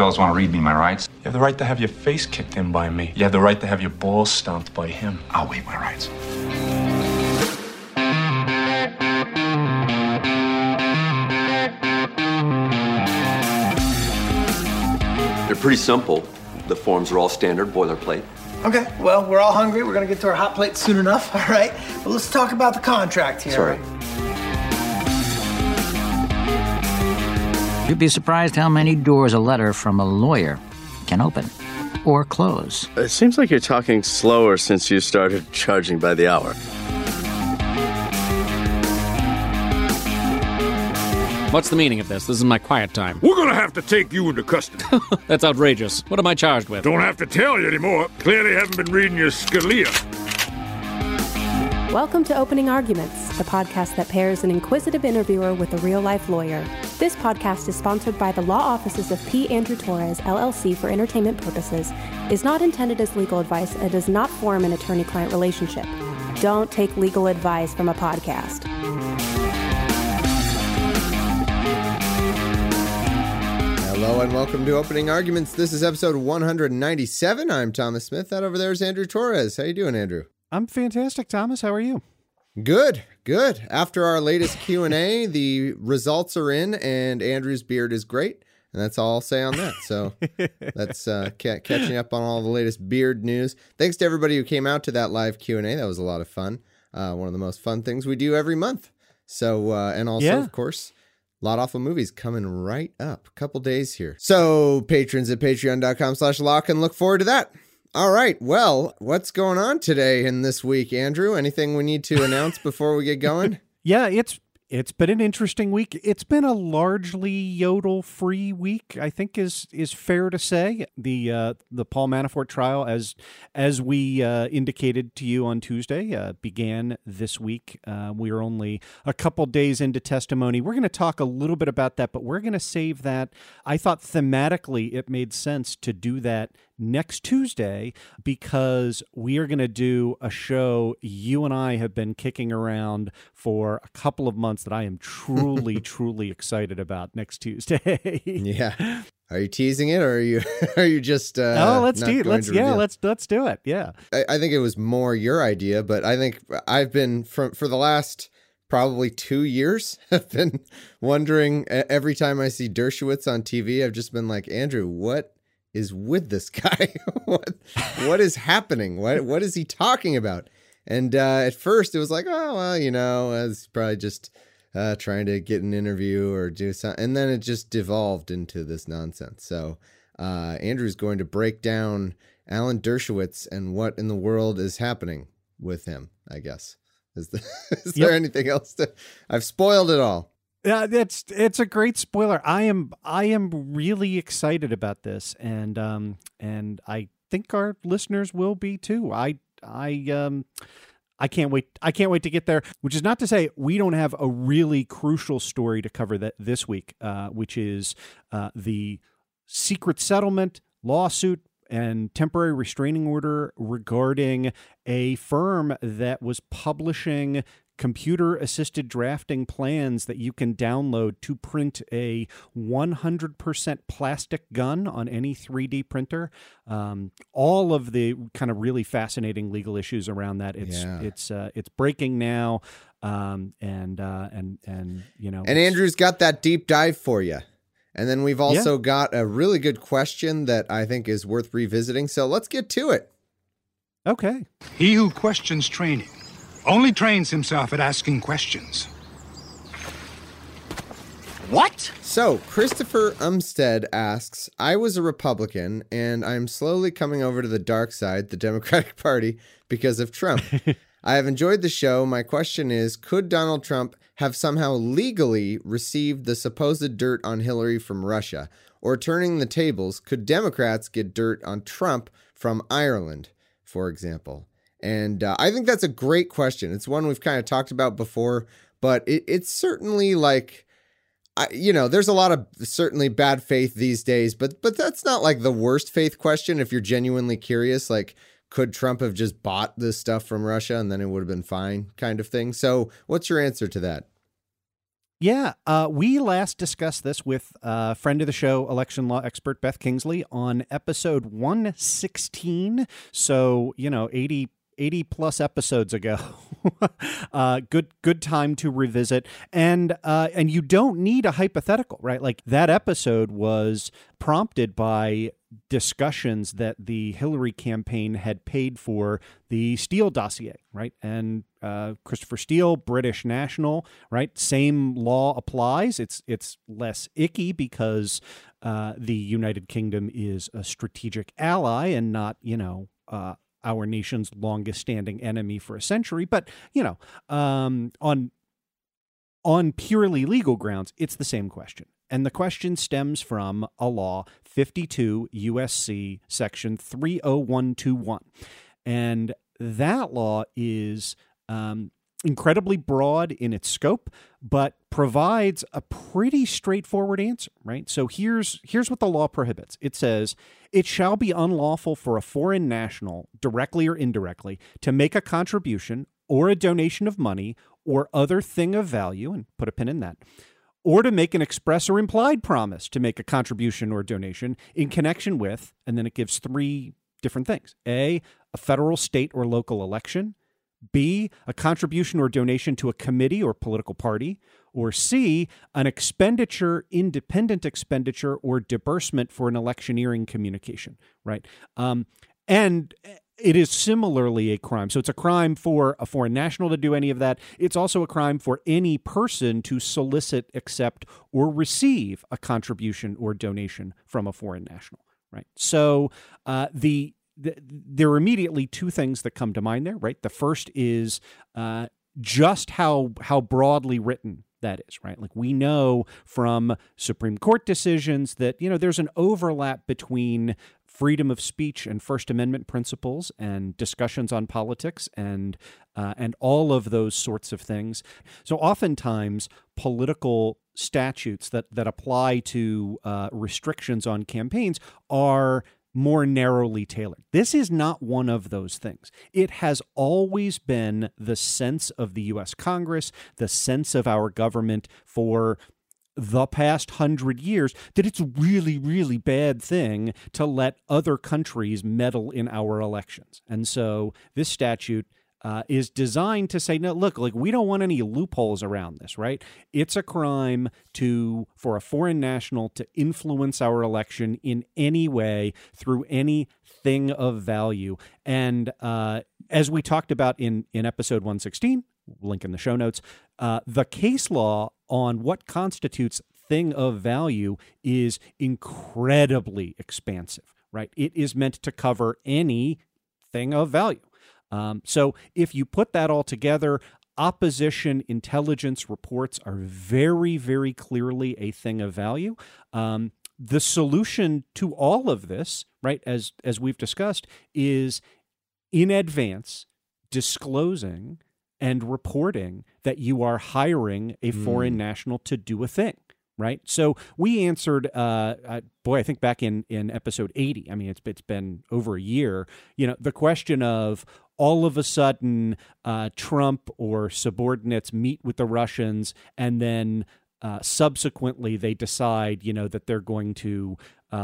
fellas want to read me my rights. You have the right to have your face kicked in by me. You have the right to have your balls stomped by him. I'll waive my rights. They're pretty simple. The forms are all standard boilerplate. Okay, well, we're all hungry. We're gonna get to our hot plate soon enough, all right? But let's talk about the contract here. Sorry. You'd be surprised how many doors a letter from a lawyer can open or close. It seems like you're talking slower since you started charging by the hour. What's the meaning of this? This is my quiet time. We're gonna have to take you into custody. That's outrageous. What am I charged with? Don't have to tell you anymore. Clearly haven't been reading your Scalia. Welcome to Opening Arguments, the podcast that pairs an inquisitive interviewer with a real-life lawyer. This podcast is sponsored by the law offices of P. Andrew Torres, LLC for entertainment purposes, is not intended as legal advice, and does not form an attorney-client relationship. Don't take legal advice from a podcast. Hello and welcome to Opening Arguments. This is episode 197. I'm Thomas Smith. That over there is Andrew Torres. How you doing, Andrew? I'm fantastic, Thomas. How are you? Good. After our latest Q&A, the results are in, and Andrew's beard is great. And that's all I'll say on that. So that's catching up on all the latest beard news. Thanks to everybody who came out to that live Q&A. That was a lot of fun. One of the most fun things we do every month. So, and also, of course, Lot Awful Movies coming right up. A couple days here. So patrons at patreon.com/law can look forward to that. All right. Well, what's going on today and this week, Andrew? Anything we need to announce before we get going? Yeah, it's been an interesting week. It's been a largely Yodel-free week, I think is fair to say. The Paul Manafort trial, as we indicated to you on Tuesday, began this week. We are only a couple days into testimony. We're going to talk a little bit about that, but we're going to save that. I thought thematically it made sense to do that next Tuesday because we are going to do a show you and I have been kicking around for a couple of months that I am truly, truly excited about next Tuesday. Yeah. Are you teasing it, or are you just let's do it. Yeah. I think it was more your idea, but I think I've been for the last probably 2 years, I've been wondering every time I see Dershowitz on TV, I've just been like, Andrew, what is with this guy? What is happening? What is he talking about? And at first it was like, oh, well, it's probably just trying to get an interview or do something. And then it just devolved into this nonsense. So Andrew's going to break down Alan Dershowitz and what in the world is happening with him, I guess. Is there anything else I've spoiled it all. Yeah, it's a great spoiler. I am really excited about this, and I think our listeners will be too. I can't wait. I can't wait to get there. Which is not to say we don't have a really crucial story to cover this week, which is the secret settlement lawsuit and temporary restraining order regarding a firm that was publishing computer-assisted drafting plans that you can download to print a 100% plastic gun on any 3D printer. All of the kind of really fascinating legal issues around that. It's breaking now, and you know. And Andrew's got that deep dive for you. And then we've also got a really good question that I think is worth revisiting. So let's get to it. Okay. He who questions training only trains himself at asking questions. What? So, Christopher Umstead asks, I was a Republican, and I'm slowly coming over to the dark side, the Democratic Party, because of Trump. I have enjoyed the show. My question is, could Donald Trump have somehow legally received the supposed dirt on Hillary from Russia? Or turning the tables, could Democrats get dirt on Trump from Ireland, for example? And I think that's a great question. It's one we've kind of talked about before, but it's certainly like, there's a lot of certainly bad faith these days, but that's not like the worst faith question if you're genuinely curious, like, could Trump have just bought this stuff from Russia and then it would have been fine kind of thing? So what's your answer to that? Yeah, we last discussed this with a friend of the show, election law expert Beth Kingsley, on episode 116. So, 80 plus episodes ago. Good time to revisit. And you don't need a hypothetical, right? Like that episode was prompted by discussions that the Hillary campaign had paid for the Steele dossier, right? And Christopher Steele, British national, right? Same law applies. It's less icky because the United Kingdom is a strategic ally and not, our nation's longest standing enemy for a century. But, on purely legal grounds, it's the same question. And the question stems from a law, 52 USC section 30121. And that law is incredibly broad in its scope, but provides a pretty straightforward answer, right? So here's what the law prohibits. It says, it shall be unlawful for a foreign national, directly or indirectly, to make a contribution or a donation of money or other thing of value, and put a pin in that, or to make an express or implied promise to make a contribution or donation in connection with, and then it gives three different things. A federal, state, or local election. B, a contribution or donation to a committee or political party. Or C, an expenditure, independent expenditure, or disbursement for an electioneering communication, right? And it is similarly a crime. So it's a crime for a foreign national to do any of that. It's also a crime for any person to solicit, accept, or receive a contribution or donation from a foreign national, right? So there are immediately two things that come to mind there, right? The first is just how broadly written that is, right? Like we know from Supreme Court decisions that, there's an overlap between freedom of speech and First Amendment principles and discussions on politics and all of those sorts of things. So oftentimes political statutes that apply to restrictions on campaigns are more narrowly tailored. This is not one of those things. It has always been the sense of the U.S. Congress, the sense of our government for the past 100 years that it's a really, really bad thing to let other countries meddle in our elections. And so this statute is designed to say, no, look, like we don't want any loopholes around this, right? It's a crime for a foreign national to influence our election in any way through anything of value. And as we talked about in episode 116, link in the show notes, the case law on what constitutes thing of value is incredibly expansive, right? It is meant to cover any thing of value. So if you put that all together, opposition intelligence reports are very, very clearly a thing of value. The solution to all of this, right, as we've discussed, is in advance disclosing and reporting that you are hiring a foreign national to do a thing. Right. So we answered, I think back in episode 80, I mean, it's been over a year, the question of all of a sudden Trump or subordinates meet with the Russians and then subsequently they decide, that they're going to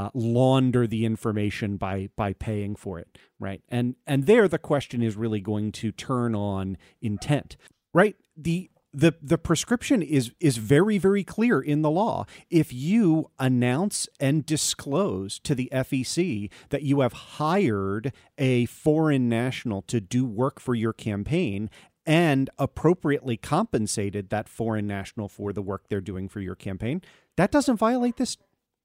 launder the information by paying for it. Right. And there the question is really going to turn on intent. Right. The prescription is very, very clear in the law. If you announce and disclose to the FEC that you have hired a foreign national to do work for your campaign and appropriately compensated that foreign national for the work they're doing for your campaign, that doesn't violate this.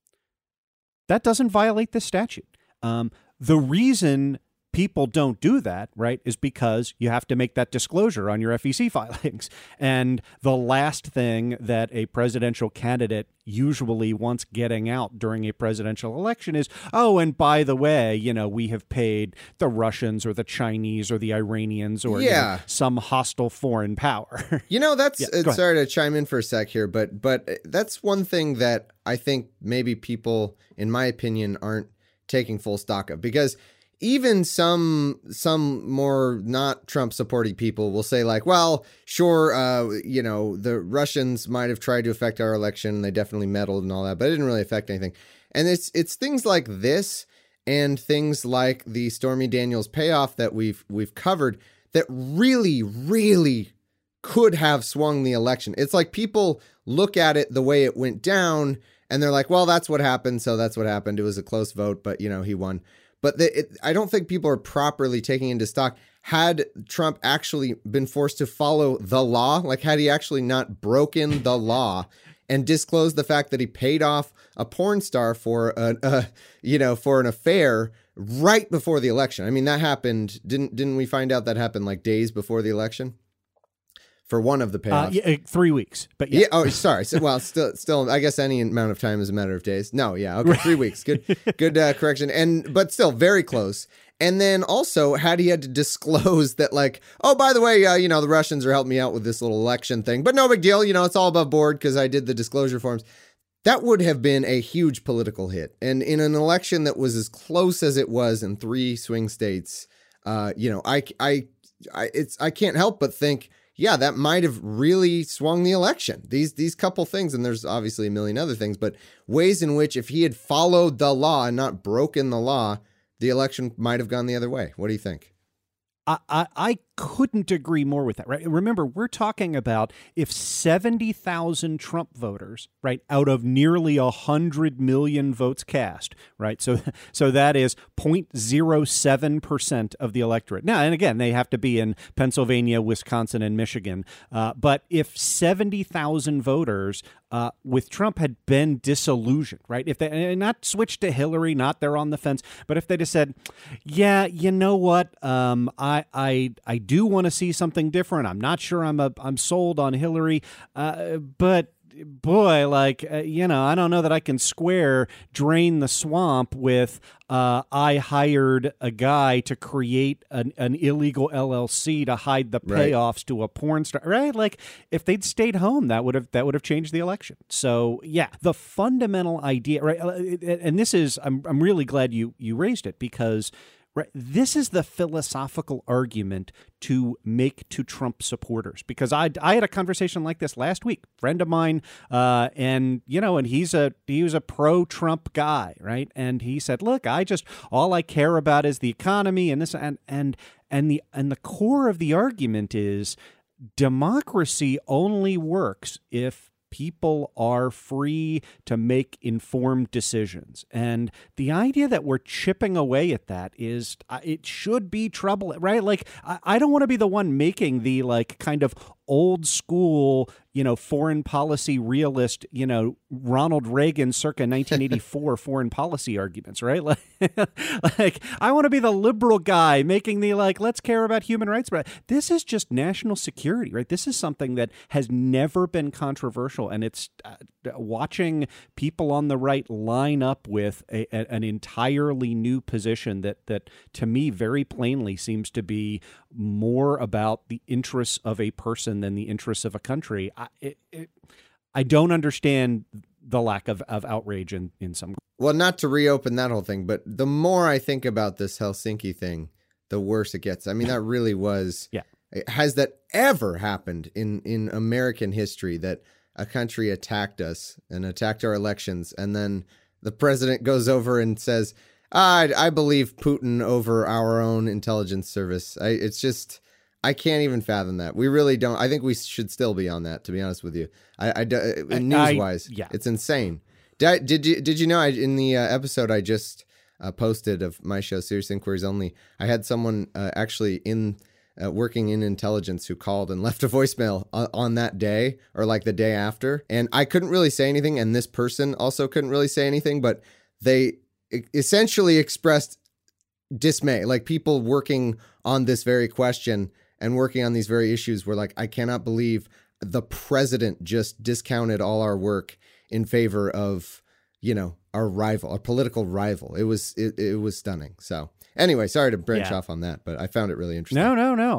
That doesn't violate this statute. The reason people don't do that, right, is because you have to make that disclosure on your FEC filings. And the last thing that a presidential candidate usually wants getting out during a presidential election is, oh, and by the way, we have paid the Russians or the Chinese or the Iranians or some hostile foreign power. Sorry to chime in for a sec here, but that's one thing that I think maybe people, in my opinion, aren't taking full stock of, because even some more not Trump supporting people will say like, well, sure, the Russians might have tried to affect our election. They definitely meddled and all that, but it didn't really affect anything. And it's things like this and things like the Stormy Daniels payoff that we've covered that really, really could have swung the election. It's like people look at it the way it went down and they're like, well, that's what happened. So that's what happened. It was a close vote, but he won. But I don't think people are properly taking into stock. Had Trump actually been forced to follow the law, like had he actually not broken the law and disclosed the fact that he paid off a porn star for for an affair right before the election. I mean, that happened. Didn't we find out that happened like days before the election? For one of the payoffs. 3 weeks, but yeah. Oh, sorry. So, well, still, I guess any amount of time is a matter of days. No, yeah. Okay. 3 weeks. Good correction. But still very close. And then also had he had to disclose that like, oh, by the way, the Russians are helping me out with this little election thing, but no big deal. It's all above board because I did the disclosure forms. That would have been a huge political hit. And in an election that was as close as it was in 3 swing states, I can't help but think, yeah, that might have really swung the election. These couple things, and there's obviously a million other things, but ways in which if he had followed the law and not broken the law, the election might have gone the other way. What do you think? I couldn't agree more with that, right? Remember, we're talking about if 70,000 Trump voters, right, out of nearly 100 million votes cast, right? So that is 0.07% of the electorate. Now, and again, they have to be in Pennsylvania, Wisconsin, and Michigan. But if 70,000 voters with Trump had been disillusioned, right? If they not switched to Hillary, not they're on the fence, but if they just said, yeah, you know what, I do want to see something different. I'm not sure I'm sold on Hillary, but boy, I don't know that I can drain the swamp with I hired a guy to create an illegal LLC to hide the payoffs to a porn star, right? Like if they'd stayed home, that would have changed the election. So yeah, the fundamental idea, right? And this is, I'm really glad you raised it because right, this is the philosophical argument to make to Trump supporters, because I had a conversation like this last week. Friend of mine, and he was a pro-Trump guy, right? And he said, "Look, all I care about is the economy and this and the core of the argument is democracy only works if people are free to make informed decisions." And the idea that we're chipping away at that is, it should be trouble, right? Like, I don't want to be the one making the kind of old school, foreign policy realist, Ronald Reagan circa 1984 foreign policy arguments, right? Like I want to be the liberal guy making the let's care about human rights, but this is just national security, right? This is something that has never been controversial, and it's watching people on the right line up with an entirely new position that to me very plainly seems to be more about the interests of a person than the interests of a country. I don't understand the lack of outrage in some. Well, not to reopen that whole thing, but the more I think about this Helsinki thing, the worse it gets. I mean, that really was. Yeah. Has that ever happened in American history, that a country attacked us and attacked our elections, and then the president goes over and says, I believe Putin over our own intelligence service. I can't even fathom that. We really don't. I think we should still be on that, to be honest with you. News-wise, it's insane. Did you know in the episode I just posted of my show, Serious Inquiries Only, I had someone actually working in intelligence who called and left a voicemail on that day, or like the day after. And I couldn't really say anything, and this person also couldn't really say anything, but they essentially expressed dismay. Like, people working on this very question and working on these very issues were like, I cannot believe the president just discounted all our work in favor of, our rival, our political rival. It was stunning. So anyway, sorry to branch off on that, but I found it really interesting. No.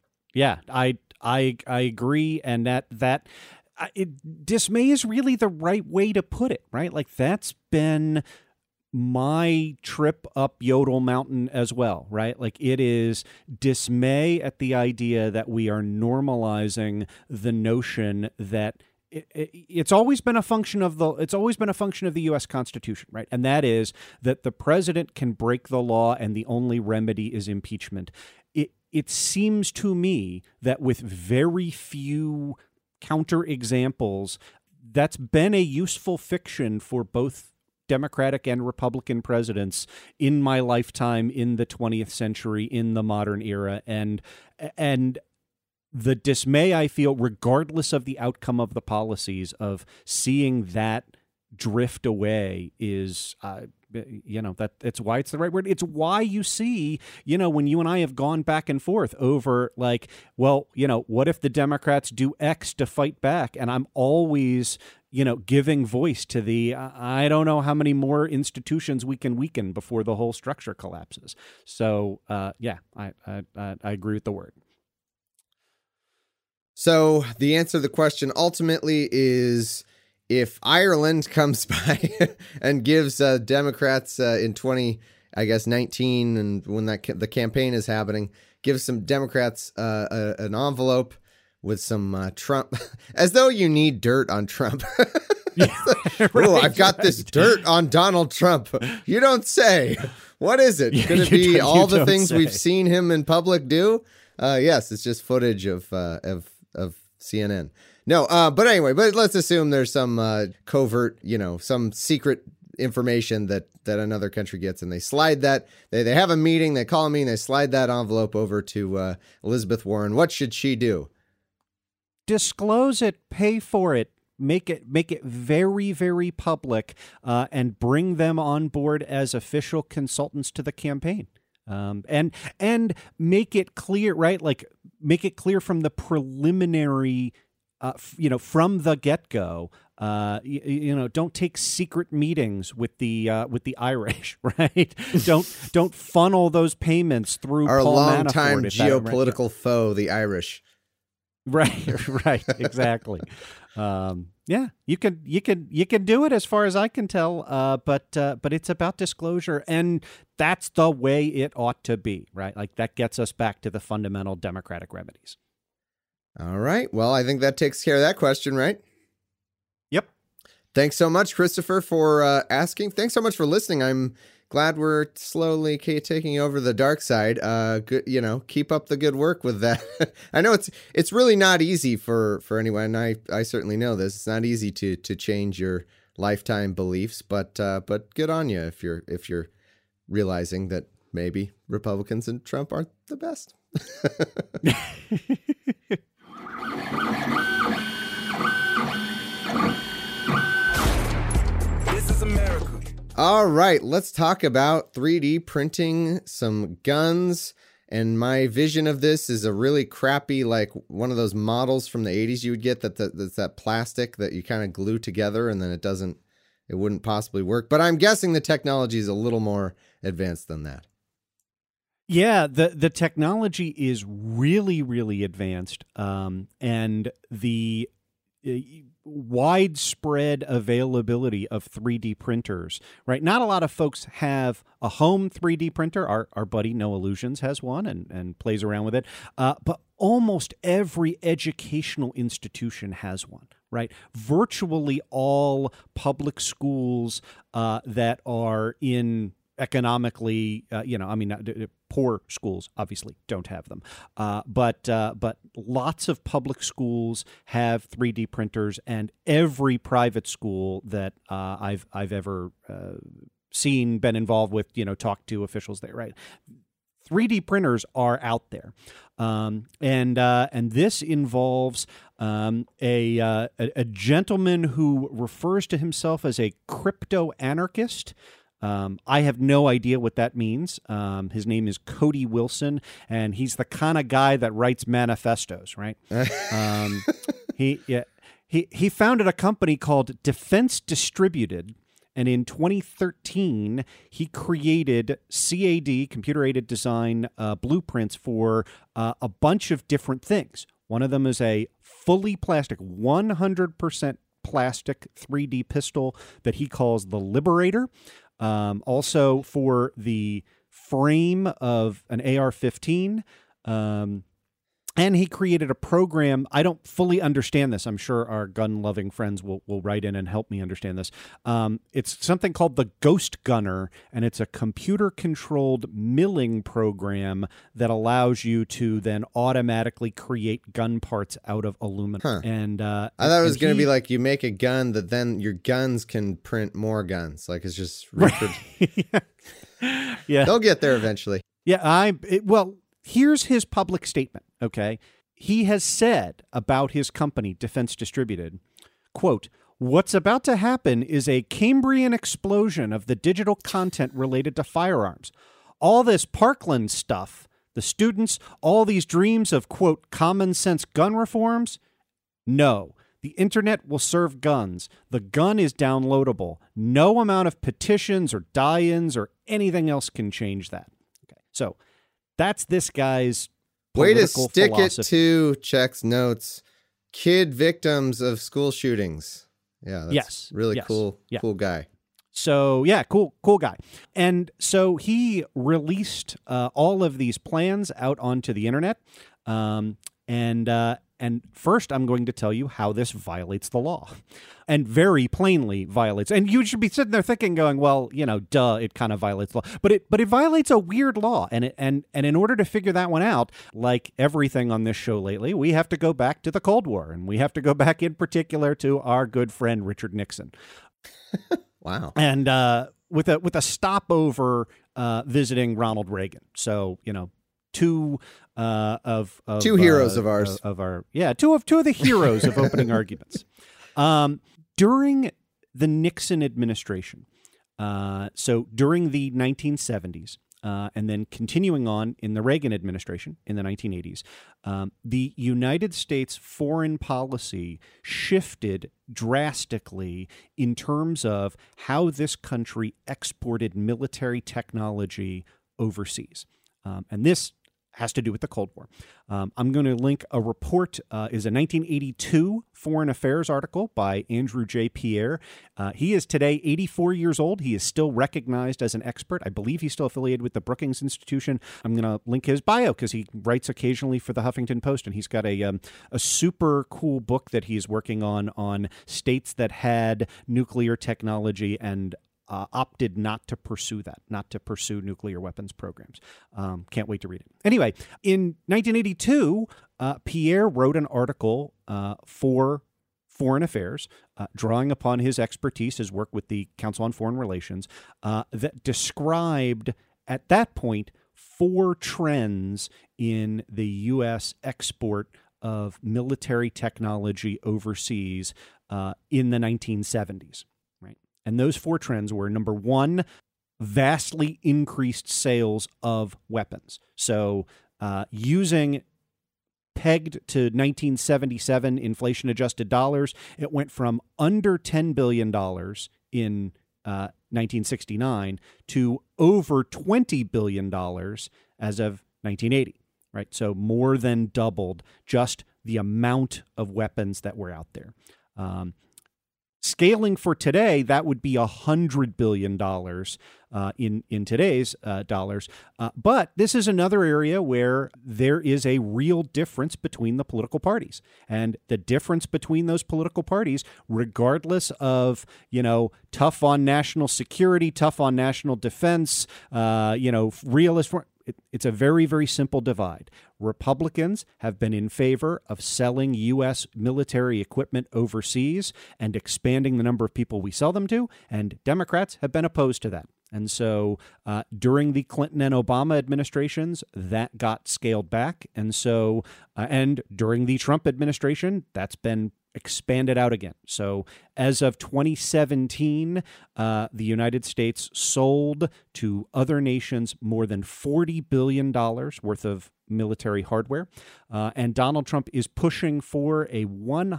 I agree. And that dismay is really the right way to put it, right? Like, that's been my trip up Yodel Mountain as well, right? Like, it is dismay at the idea that we are normalizing the notion that it's always been a function of the U.S. Constitution, right? And that is that the president can break the law and the only remedy is impeachment. It seems to me that with very few counterexamples, that's been a useful fiction for both Democratic and Republican presidents in my lifetime, in the 20th century, in the modern era. And the dismay I feel, regardless of the outcome of the policies, of seeing that drift away is, that it's why it's the right word. It's why you see, when you and I have gone back and forth over like, well, what if the Democrats do X to fight back? And I'm always, giving voice to the, I don't know how many more institutions we can weaken before the whole structure collapses. So, I agree with the word. So the answer to the question ultimately is, if Ireland comes by and gives Democrats in 2019, and when the campaign is happening, gives some Democrats an envelope with some Trump, as though you need dirt on Trump. Oh, I've got this dirt on Donald Trump. You don't say. What is it? Could it be all the things we've seen him in public do? Yes, it's just footage of CNN. No, but anyway, let's assume there's some covert, some secret information that another country gets, and they slide that. They have a meeting, they call a meeting, they slide that envelope over to Elizabeth Warren. What should she do? Disclose it, pay for it, make it very, very public, and bring them on board as official consultants to the campaign. And make it clear, right? Like, make it clear from the preliminary, from the get-go. Don't take secret meetings with the Irish, right? Don't funnel those payments through our Paul longtime Manafort, geopolitical foe, the Irish. Right, exactly. You can do it as far as I can tell, but it's about disclosure, and that's the way it ought to be, right? Like, that gets us back to the fundamental democratic remedies. All right. Well, I think that takes care of that question, right? Yep. Thanks so much, Christopher, for asking. Thanks so much for listening. I'm glad we're slowly taking over the dark side. Good, keep up the good work with that. I know it's really not easy for anyone. I certainly know this. It's not easy to change your lifetime beliefs, but good on you if you're realizing that maybe Republicans and Trump aren't the best. This is America. All right, let's talk about 3D printing some guns. And my vision of this is a really crappy, like one of those models from the 80s you would get that's that plastic that you kind of glue together and then it wouldn't possibly work. But I'm guessing the technology is a little more advanced than that. Yeah, the technology is really, really advanced, and the widespread availability of 3D printers, right? Not a lot of folks have a home 3D printer. Our buddy No Illusions has one and plays around with it, but almost every educational institution has one. Right, virtually all public schools that are in economically, poor schools obviously don't have them, but lots of public schools have 3D printers, and every private school that I've ever seen, been involved with, talked to officials there, right? 3D printers are out there, and this involves a gentleman who refers to himself as a crypto anarchist. I have no idea what that means. His name is Cody Wilson, and he's the kind of guy that writes manifestos, right? He founded a company called Defense Distributed. And in 2013, he created CAD, computer-aided design blueprints for a bunch of different things. One of them is a fully plastic, 100% plastic 3D pistol that he calls the Liberator. also for the frame of an AR-15. And he created a program. I don't fully understand this. I'm sure our gun-loving friends will write in and help me understand this. It's something called the Ghost Gunner, and it's a computer-controlled milling program that allows you to then automatically create gun parts out of aluminum. Huh. And I thought it was going to be like you make a gun that then your guns can print more guns. Like it's just... Yeah. They'll get there eventually. Yeah, well... Here's his public statement, okay? He has said about his company, Defense Distributed, quote, "What's about to happen is a Cambrian explosion of the digital content related to firearms. All this Parkland stuff, the students, all these dreams of, quote, common sense gun reforms? No. The internet will serve guns. The gun is downloadable. No amount of petitions or die-ins or anything else can change that." Okay, so... That's this guy's way to political stick philosophy. it to Check's notes. Kid victims of school shootings. Yeah, that's really cool. Yeah. Cool guy. So yeah, cool guy. And so he released all of these plans out onto the internet. And first, I'm going to tell you how this violates the law, and very plainly violates. And you should be sitting there thinking, going, "Well, duh, it kind of violates the law." But it violates a weird law, and in order to figure that one out, like everything on this show lately, we have to go back to the Cold War, and we have to go back in particular to our good friend Richard Nixon. Wow. And with a stopover visiting Ronald Reagan. So two heroes of ours. Two of the heroes of opening arguments. During the Nixon administration, so during the 1970s, and then continuing on in the Reagan administration in the 1980s, the United States foreign policy shifted drastically in terms of how this country exported military technology overseas. And this has to do with the Cold War. I'm going to link a report, is a 1982 Foreign Affairs article by Andrew J. Pierre. He is today 84 years old. He is still recognized as an expert. I believe he's still affiliated with the Brookings Institution. I'm going to link his bio because he writes occasionally for the Huffington Post, and he's got a super cool book that he's working on states that had nuclear technology and opted not to pursue nuclear weapons programs. Can't wait to read it. Anyway, in 1982, Pierre wrote an article for Foreign Affairs, drawing upon his expertise, his work with the Council on Foreign Relations, that described, at that point, 4 trends in the U.S. export of military technology overseas in the 1970s. And those 4 trends were, number 1, vastly increased sales of weapons. So using pegged to 1977 inflation-adjusted dollars, it went from under $10 billion in 1969 to over $20 billion as of 1980, right? So more than doubled just the amount of weapons that were out there. Scaling for today, that would be $100 billion in today's dollars. But this is another area where there is a real difference between the political parties. And the difference between those political parties, regardless of, tough on national security, tough on national defense, realist... It's a very, very simple divide. Republicans have been in favor of selling U.S. military equipment overseas and expanding the number of people we sell them to, and Democrats have been opposed to that. And so during the Clinton and Obama administrations, that got scaled back. And so, and during the Trump administration, that's been expanded out again. So as of 2017, the United States sold to other nations more than $40 billion worth of military hardware. And Donald Trump is pushing for a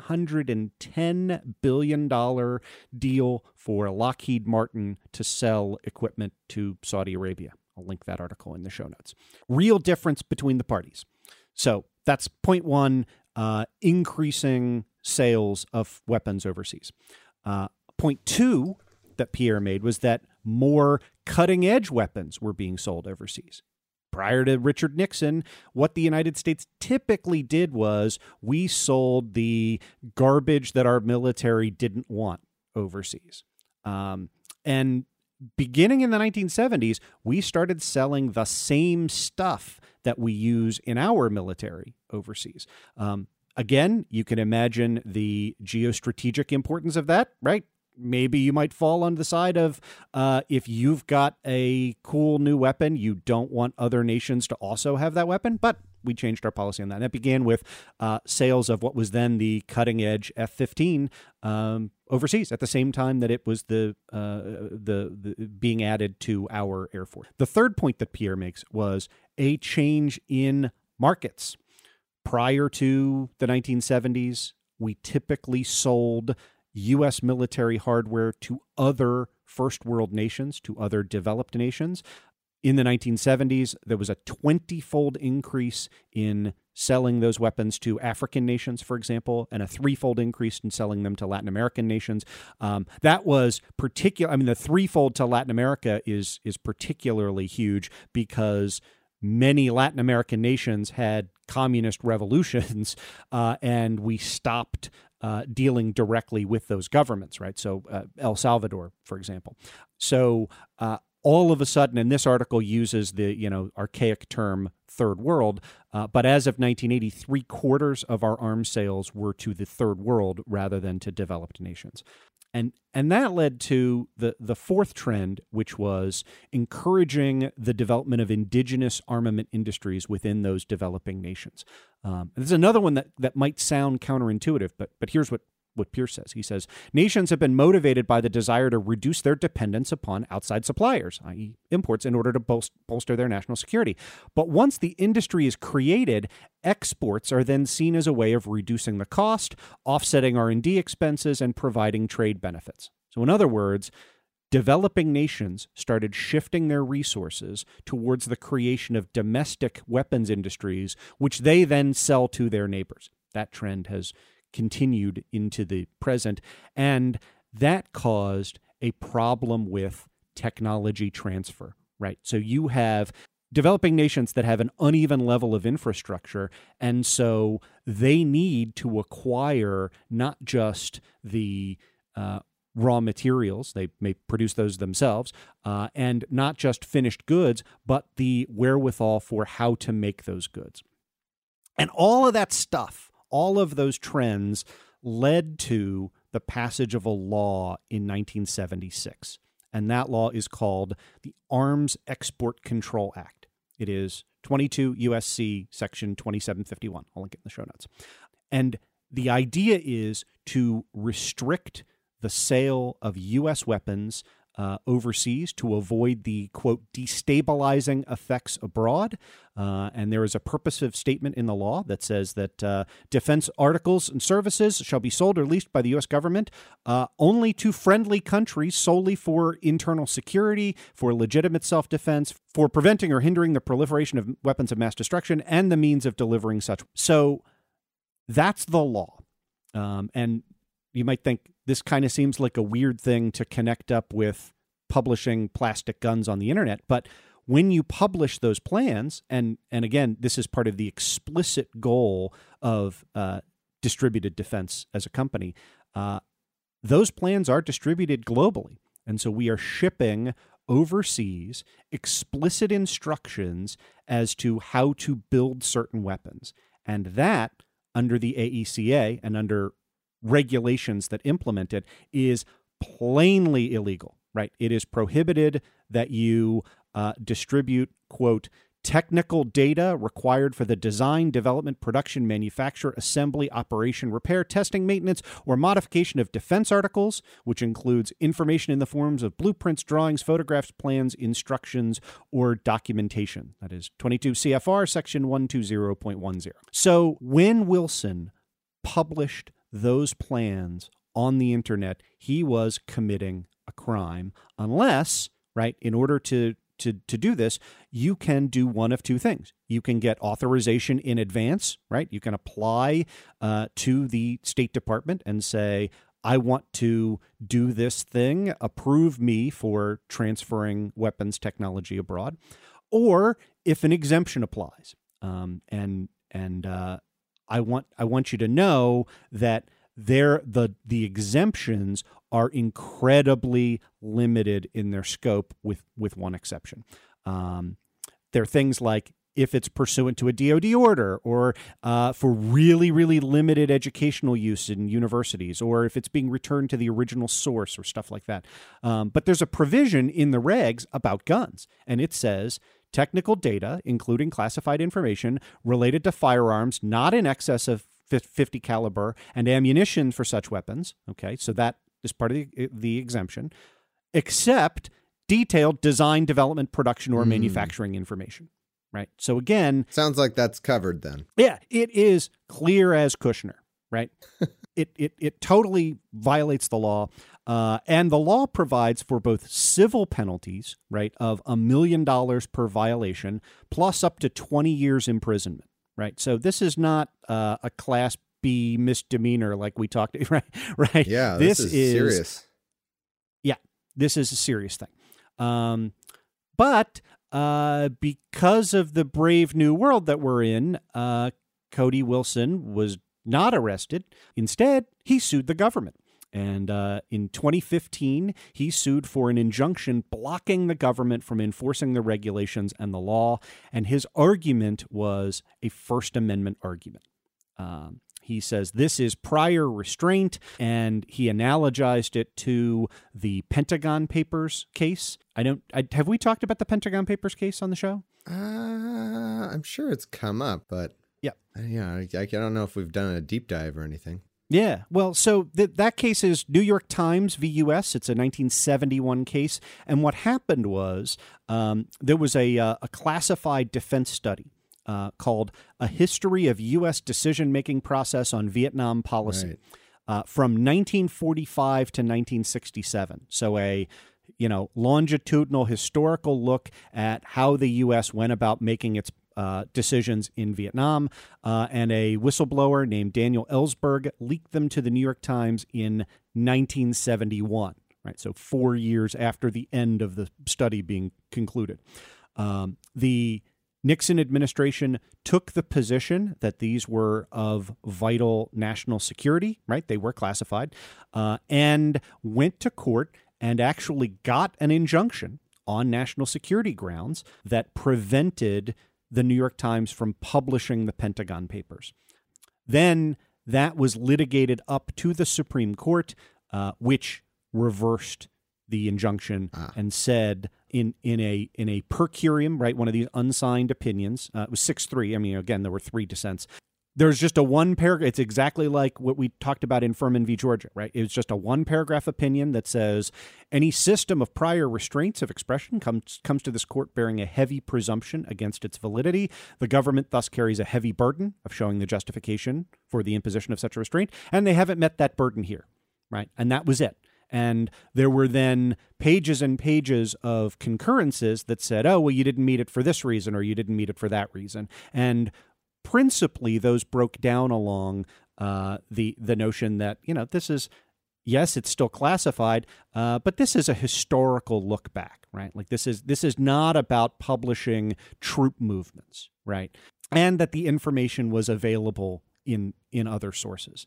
$110 billion deal for Lockheed Martin to sell equipment to Saudi Arabia. I'll link that article in the show notes. Real difference between the parties. So that's point 1, increasing sales of weapons overseas. Point 2 point that Pierre made was that more cutting-edge weapons were being sold overseas. Prior to Richard Nixon, what the United States typically did was we sold the garbage that our military didn't want overseas. And beginning in the 1970s, we started selling the same stuff that we use in our military overseas. Again, you can imagine the geostrategic importance of that, right? Maybe you might fall on the side of if you've got a cool new weapon, you don't want other nations to also have that weapon, but we changed our policy on that. And that began with sales of what was then the cutting-edge F-15 overseas at the same time that it was the being added to our Air Force. The third point that Pierre makes was a change in markets. Prior to the 1970s, we typically sold U.S. military hardware to other first world nations, to other developed nations. In the 1970s, there was a 20-fold increase in selling those weapons to African nations, for example, and a 3-fold increase in selling them to Latin American nations. That was particular. I mean, the 3-fold to Latin America is particularly huge because many Latin American nations had communist revolutions, and we stopped dealing directly with those governments, right? So El Salvador, for example. So all of a sudden, and this article uses the archaic term third world, but as of 1980, 3/4 of our arms sales were to the third world rather than to developed nations. And that led to the fourth trend, which was encouraging the development of indigenous armament industries within those developing nations. And this is another one that might sound counterintuitive, but here's what Pierce says. He says, nations have been motivated by the desire to reduce their dependence upon outside suppliers, i.e. imports, in order to bolster their national security. But once the industry is created, exports are then seen as a way of reducing the cost, offsetting R&D expenses, and providing trade benefits. So in other words, developing nations started shifting their resources towards the creation of domestic weapons industries, which they then sell to their neighbors. That trend has continued into the present, and that caused a problem with technology transfer, right? So you have developing nations that have an uneven level of infrastructure, and so they need to acquire not just the raw materials, they may produce those themselves, and not just finished goods, but the wherewithal for how to make those goods. And all of that stuff, all of those trends led to the passage of a law in 1976. And that law is called the Arms Export Control Act. It is 22 U.S.C. Section 2751. I'll link it in the show notes. And the idea is to restrict the sale of U.S. weapons overseas to avoid the, quote, destabilizing effects abroad. And there is a purposive statement in the law that says that defense articles and services shall be sold or leased by the U.S. government only to friendly countries solely for internal security, for legitimate self-defense, for preventing or hindering the proliferation of weapons of mass destruction, and the means of delivering such. So that's the law. And you might think this kind of seems like a weird thing to connect up with publishing plastic guns on the internet. But when you publish those plans, and again, this is part of the explicit goal of distributed defense as a company, those plans are distributed globally. And so we are shipping overseas explicit instructions as to how to build certain weapons. And that, under the AECA and under regulations that implement it, is plainly illegal, right? It is prohibited that you distribute, quote, technical data required for the design, development, production, manufacture, assembly, operation, repair, testing, maintenance, or modification of defense articles, which includes information in the forms of blueprints, drawings, photographs, plans, instructions, or documentation. That is 22 CFR section 120.10. So when Wilson published those plans on the internet, he was committing a crime unless, right, in order to do this, you can do one of two things. You can get authorization in advance, right? You can apply to the State Department and say, I want to do this thing, approve me for transferring weapons technology abroad, or if an exemption applies. I want you to know that the exemptions are incredibly limited in their scope, with one exception. There are things like if it's pursuant to a DoD order, or for really, really limited educational use in universities, or if it's being returned to the original source or stuff like that. But there's a provision in the regs about guns, and it says technical data, including classified information related to firearms not in excess of 50 caliber and ammunition for such weapons. Okay, so that is part of the exemption, except detailed design, development, production, or manufacturing information. Right. So again, sounds like that's covered then. Yeah, it is clear as Kushner. Right. It totally violates the law. And the law provides for both civil penalties, right, of $1 million per violation, plus up to 20 years imprisonment. Right. So this is not a Class B misdemeanor like we talked. Right. Yeah. This is serious. Yeah. This is a serious thing. But because of the brave new world that we're in, Cody Wilson was not arrested. Instead, he sued the government. And in 2015, he sued for an injunction blocking the government from enforcing the regulations and the law. And his argument was a First Amendment argument. He says this is prior restraint, and he analogized it to the Pentagon Papers case. Have we talked about the Pentagon Papers case on the show? I'm sure it's come up, but I don't know if we've done a deep dive or anything. Yeah, well, so that case is New York Times v. U.S. It's a 1971 case, and what happened was there was a classified defense study called A History of U.S. Decision-Making Process on Vietnam Policy from 1945 to 1967. So a longitudinal historical look at how the U.S. went about making its decisions in Vietnam, and a whistleblower named Daniel Ellsberg leaked them to the New York Times in 1971. Right, so 4 years after the end of the study being concluded. The Nixon administration took the position that these were of vital national security, right? They were classified, and went to court and actually got an injunction on national security grounds that prevented the New York Times from publishing the Pentagon Papers. Then that was litigated up to the Supreme Court, which reversed the injunction and said in a per curiam, right, one of these unsigned opinions, it was 6-3. I mean, again, there were 3 dissents. There's just a one paragraph. It's exactly like what we talked about in Furman v. Georgia, right? It's just a 1-paragraph opinion that says any system of prior restraints of expression comes to this court bearing a heavy presumption against its validity. The government thus carries a heavy burden of showing the justification for the imposition of such a restraint, and they haven't met that burden here, right? And that was it. And there were then pages and pages of concurrences that said, oh, well, you didn't meet it for this reason, or you didn't meet it for that reason. And principally, those broke down along the notion that, this is, yes, it's still classified, but this is a historical look back, right? Like this is not about publishing troop movements, right? And that the information was available in other sources.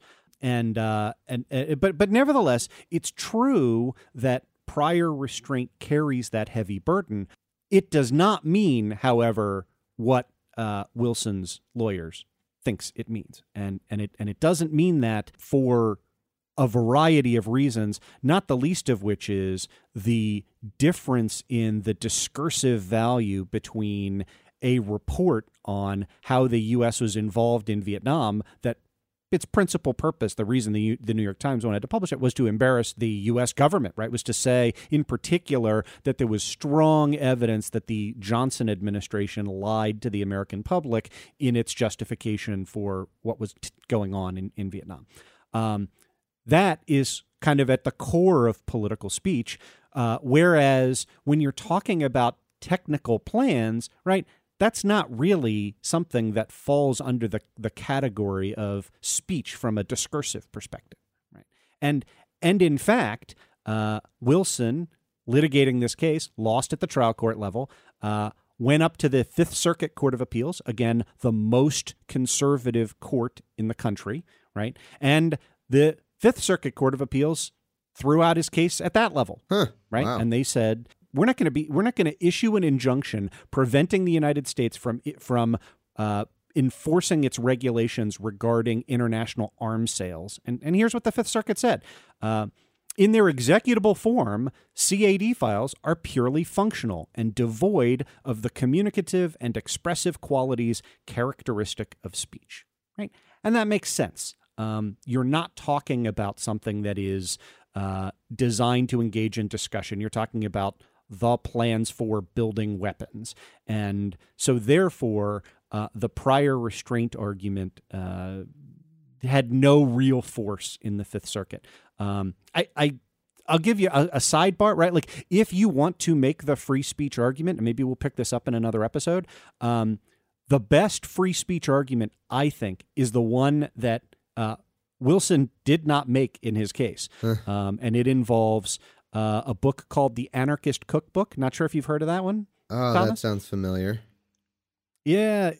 But nevertheless, it's true that prior restraint carries that heavy burden. It does not mean, however, what Wilson's lawyers thinks it means, and it doesn't mean that for a variety of reasons, not the least of which is the difference in the discursive value between a report on how the U.S. was involved in Vietnam that its principal purpose, the reason the New York Times wanted to publish it, was to embarrass the U.S. government, right? Was to say, in particular, that there was strong evidence that the Johnson administration lied to the American public in its justification for what was going on in Vietnam. That is kind of at the core of political speech, whereas when you're talking about technical plans, right, that's not really something that falls under the category of speech from a discursive perspective, right? And And in fact, Wilson, litigating this case, lost at the trial court level, went up to the Fifth Circuit Court of Appeals, again, the most conservative court in the country, right? And the Fifth Circuit Court of Appeals threw out his case at that level, right? Wow. And they said, we're not going to issue an injunction preventing the United States from enforcing its regulations regarding international arms sales. And here's what the Fifth Circuit said. In their executable form, CAD files are purely functional and devoid of the communicative and expressive qualities characteristic of speech, right? And that makes sense. You're not talking about something that is designed to engage in discussion. You're talking about the plans for building weapons. And so therefore, the prior restraint argument had no real force in the Fifth Circuit. I'll give you a sidebar, right? Like, if you want to make the free speech argument, and maybe we'll pick this up in another episode, the best free speech argument, I think, is the one that Wilson did not make in his case. And it involves a book called The Anarchist Cookbook. Not sure if you've heard of that one, Oh, Thomas? that sounds familiar. Yeah,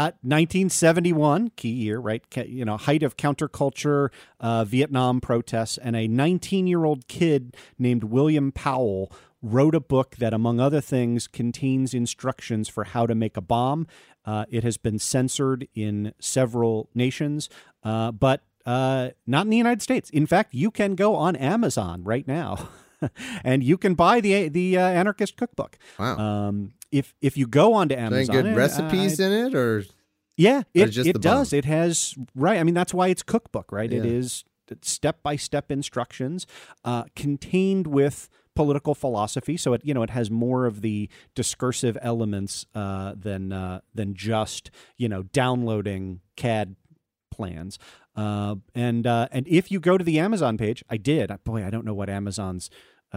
1971, key year, right? Height of counterculture, Vietnam protests, and a 19-year-old kid named William Powell wrote a book that, among other things, contains instructions for how to make a bomb. It has been censored in several nations, but not in the United States. In fact, you can go on Amazon right now, and you can buy the Anarchist Cookbook. Wow. If you go onto Amazon, any good recipes in it, or yeah, it does. It has, right. I mean, that's why it's cookbook, right? Yeah. It is step-by-step instructions contained with political philosophy. So it has more of the discursive elements than just downloading CAD plans. And if you go to the Amazon page, I don't know what Amazon's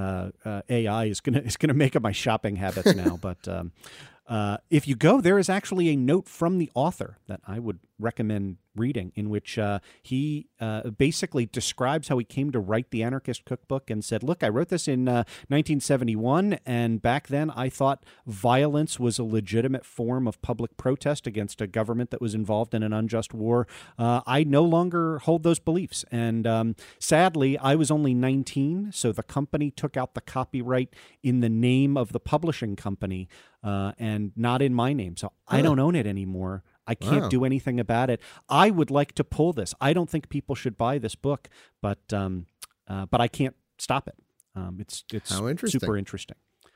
AI is gonna make of my shopping habits now, but if you go, there is actually a note from the author that I would recommend reading, in which he basically describes how he came to write the Anarchist Cookbook and said, look, I wrote this in 1971, and back then I thought violence was a legitimate form of public protest against a government that was involved in an unjust war. I no longer hold those beliefs, and sadly, I was only 19, so the company took out the copyright in the name of the publishing company and not in my name, so I don't own it anymore. I can't do anything about it. I would like to pull this. I don't think people should buy this book, but I can't stop it. It's super interesting.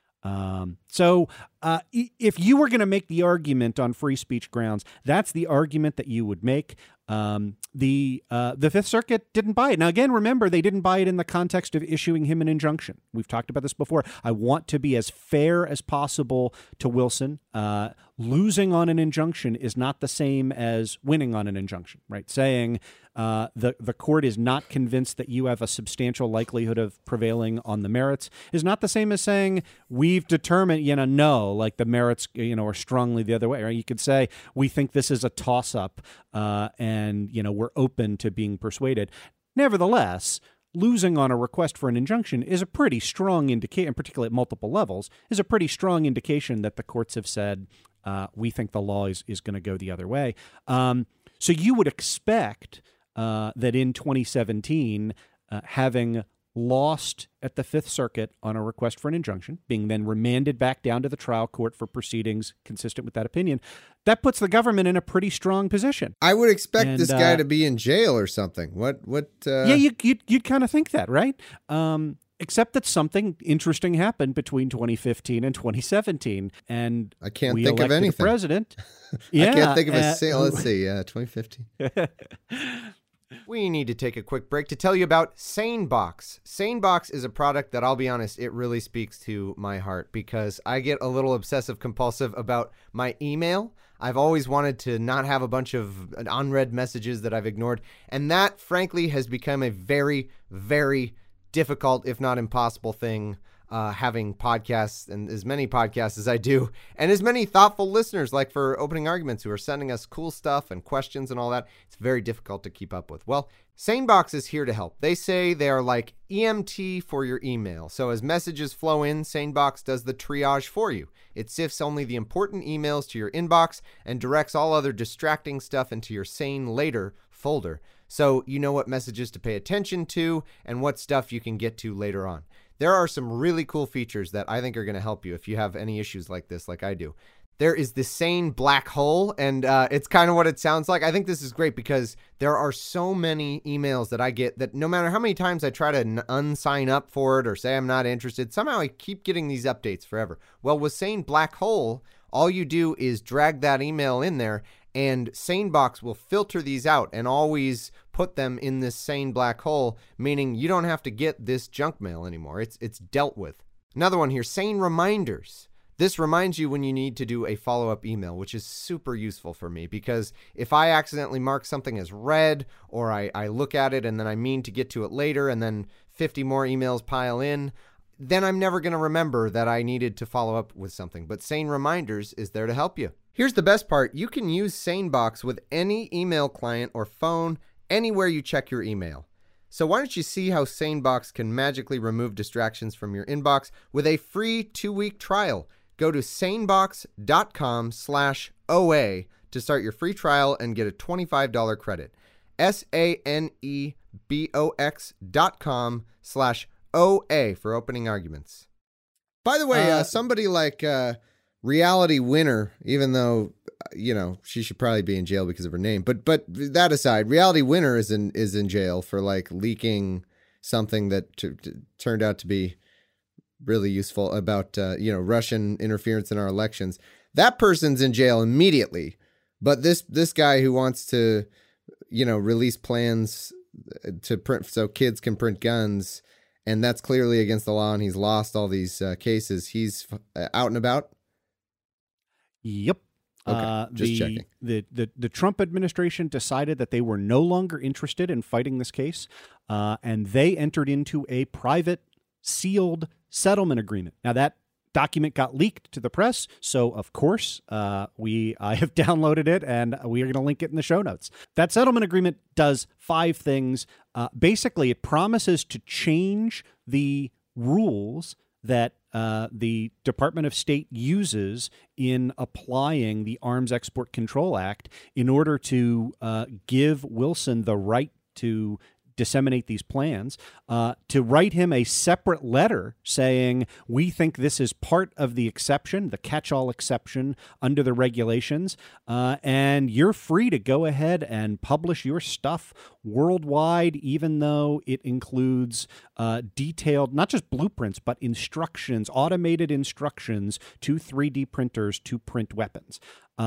So if you were going to make the argument on free speech grounds, that's the argument that you would make. The Fifth Circuit didn't buy it. Now, again, remember, they didn't buy it in the context of issuing him an injunction. We've talked about this before. I want to be as fair as possible to Wilson. Losing on an injunction is not the same as winning on an injunction, right? Saying the court is not convinced that you have a substantial likelihood of prevailing on the merits is not the same as saying we've determined, no, like the merits, are strongly the other way, right? You could say we think this is a toss-up and, we're open to being persuaded. Nevertheless, losing on a request for an injunction is a pretty strong indication, particularly at multiple levels, is a pretty strong indication that the courts have said, we think the law is going to go the other way. So you would expect that in 2017, having lost at the Fifth Circuit on a request for an injunction, being then remanded back down to the trial court for proceedings consistent with that opinion, that puts the government in a pretty strong position. I would expect this guy to be in jail or something. What? Yeah, you'd kind of think that, right? Except that something interesting happened between 2015 and 2017, and I can't think of anything. A president. I can't think of a sale. Let's see. 2015. We need to take a quick break to tell you about SaneBox. SaneBox is a product that, I'll be honest, it really speaks to my heart because I get a little obsessive compulsive about my email. I've always wanted to not have a bunch of unread messages that I've ignored, and that, frankly, has become a very, very difficult, if not impossible thing having podcasts and as many podcasts as I do, and as many thoughtful listeners like for Opening Arguments who are sending us cool stuff and questions and all that. It's very difficult to keep up with. Well, SaneBox is here to help. They say they are like EMT for your email. So as messages flow in, SaneBox does the triage for you. It sifts only the important emails to your inbox and directs all other distracting stuff into your Sane Later folder. So you know what messages to pay attention to and what stuff you can get to later on. There are some really cool features that I think are going to help you if you have any issues like this, like I do. There is the Sane black hole, and it's kind of what it sounds like. I think this is great because there are so many emails that I get that no matter how many times I try to unsign up for it or say I'm not interested, somehow I keep getting these updates forever. Well, with Sane black hole, all you do is drag that email in there, and SaneBox will filter these out and always put them in this Sane black hole, meaning you don't have to get this junk mail anymore. It's dealt with. Another one here, Sane Reminders. This reminds you when you need to do a follow-up email, which is super useful for me because if I accidentally mark something as read or I look at it and then I mean to get to it later and then 50 more emails pile in, then I'm never going to remember that I needed to follow up with something. But Sane Reminders is there to help you. Here's the best part. You can use SaneBox with any email client or phone anywhere you check your email. So why don't you see how SaneBox can magically remove distractions from your inbox with a free 2-week trial. Go to sanebox.com/OA to start your free trial and get a $25 credit. sanebox.com/OA for Opening Arguments. By the way, somebody like Reality Winner, even though, she should probably be in jail because of her name. But that aside, Reality Winner is in jail for like leaking something that turned out to be really useful about, Russian interference in our elections. That person's in jail immediately. But this guy who wants to, release plans to print so kids can print guns, and that's clearly against the law, and he's lost all these cases. He's out and about? Yep. Okay, just checking. The Trump administration decided that they were no longer interested in fighting this case, and they entered into a private, sealed settlement agreement. Now, that document got leaked to the press, so of course I have downloaded it, and we are going to link it in the show notes. That settlement agreement does 5 things. Basically, it promises to change the rules that the Department of State uses in applying the Arms Export Control Act in order to give Wilson the right to disseminate these plans, to write him a separate letter saying, we think this is part of the exception, the catch-all exception under the regulations, and you're free to go ahead and publish your stuff worldwide, even though it includes detailed, not just blueprints, but instructions, automated instructions to 3D printers to print weapons.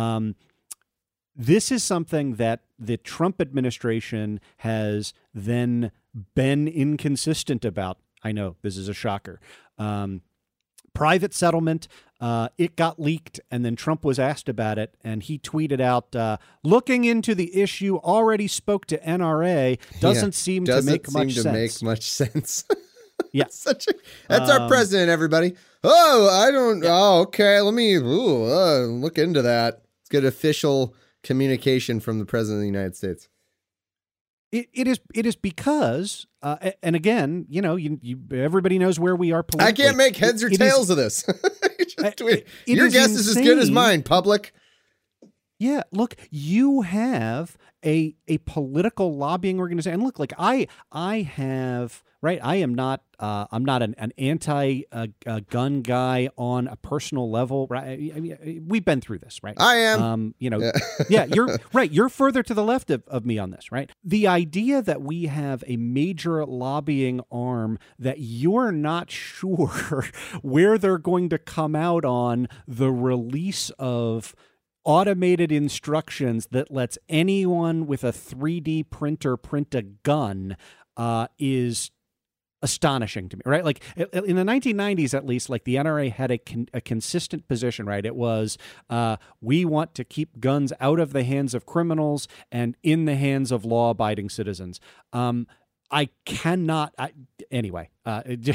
This is something that the Trump administration has then been inconsistent about. I know this is a shocker. Private settlement, it got leaked, and then Trump was asked about it, and he tweeted out, looking into the issue, already spoke to NRA, doesn't seem to make much sense. Yeah. That's our president, everybody. Okay, let me look into that. Let's get official communication from the president of the United States. It is because, and again, everybody knows where we are politically. I can't make heads or tails of this. Your guess is as good as mine, public. Yeah, look, you have a political lobbying organization. And look, like I have, right? I am not. I'm not an anti-gun guy on a personal level, right? I mean, we've been through this, right? I am. Yeah, you're right. You're further to the left of me on this, right? The idea that we have a major lobbying arm that you're not sure where they're going to come out on the release of automated instructions that lets anyone with a 3D printer print a gun is astonishing to me, right? Like in the 1990s, at least, like the NRA had a consistent position, right? It was, we want to keep guns out of the hands of criminals and in the hands of law-abiding citizens. Anyway.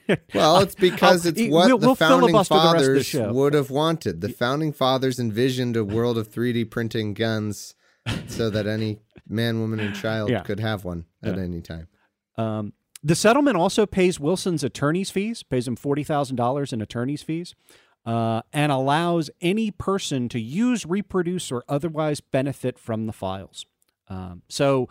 Well, it's because it's what the founding fathers the would have wanted. The founding fathers envisioned a world of 3D printing guns so that any man, woman, and child could have one at any time. The settlement also pays Wilson's attorney's fees, pays him $40,000 in attorney's fees, and allows any person to use, reproduce, or otherwise benefit from the files. So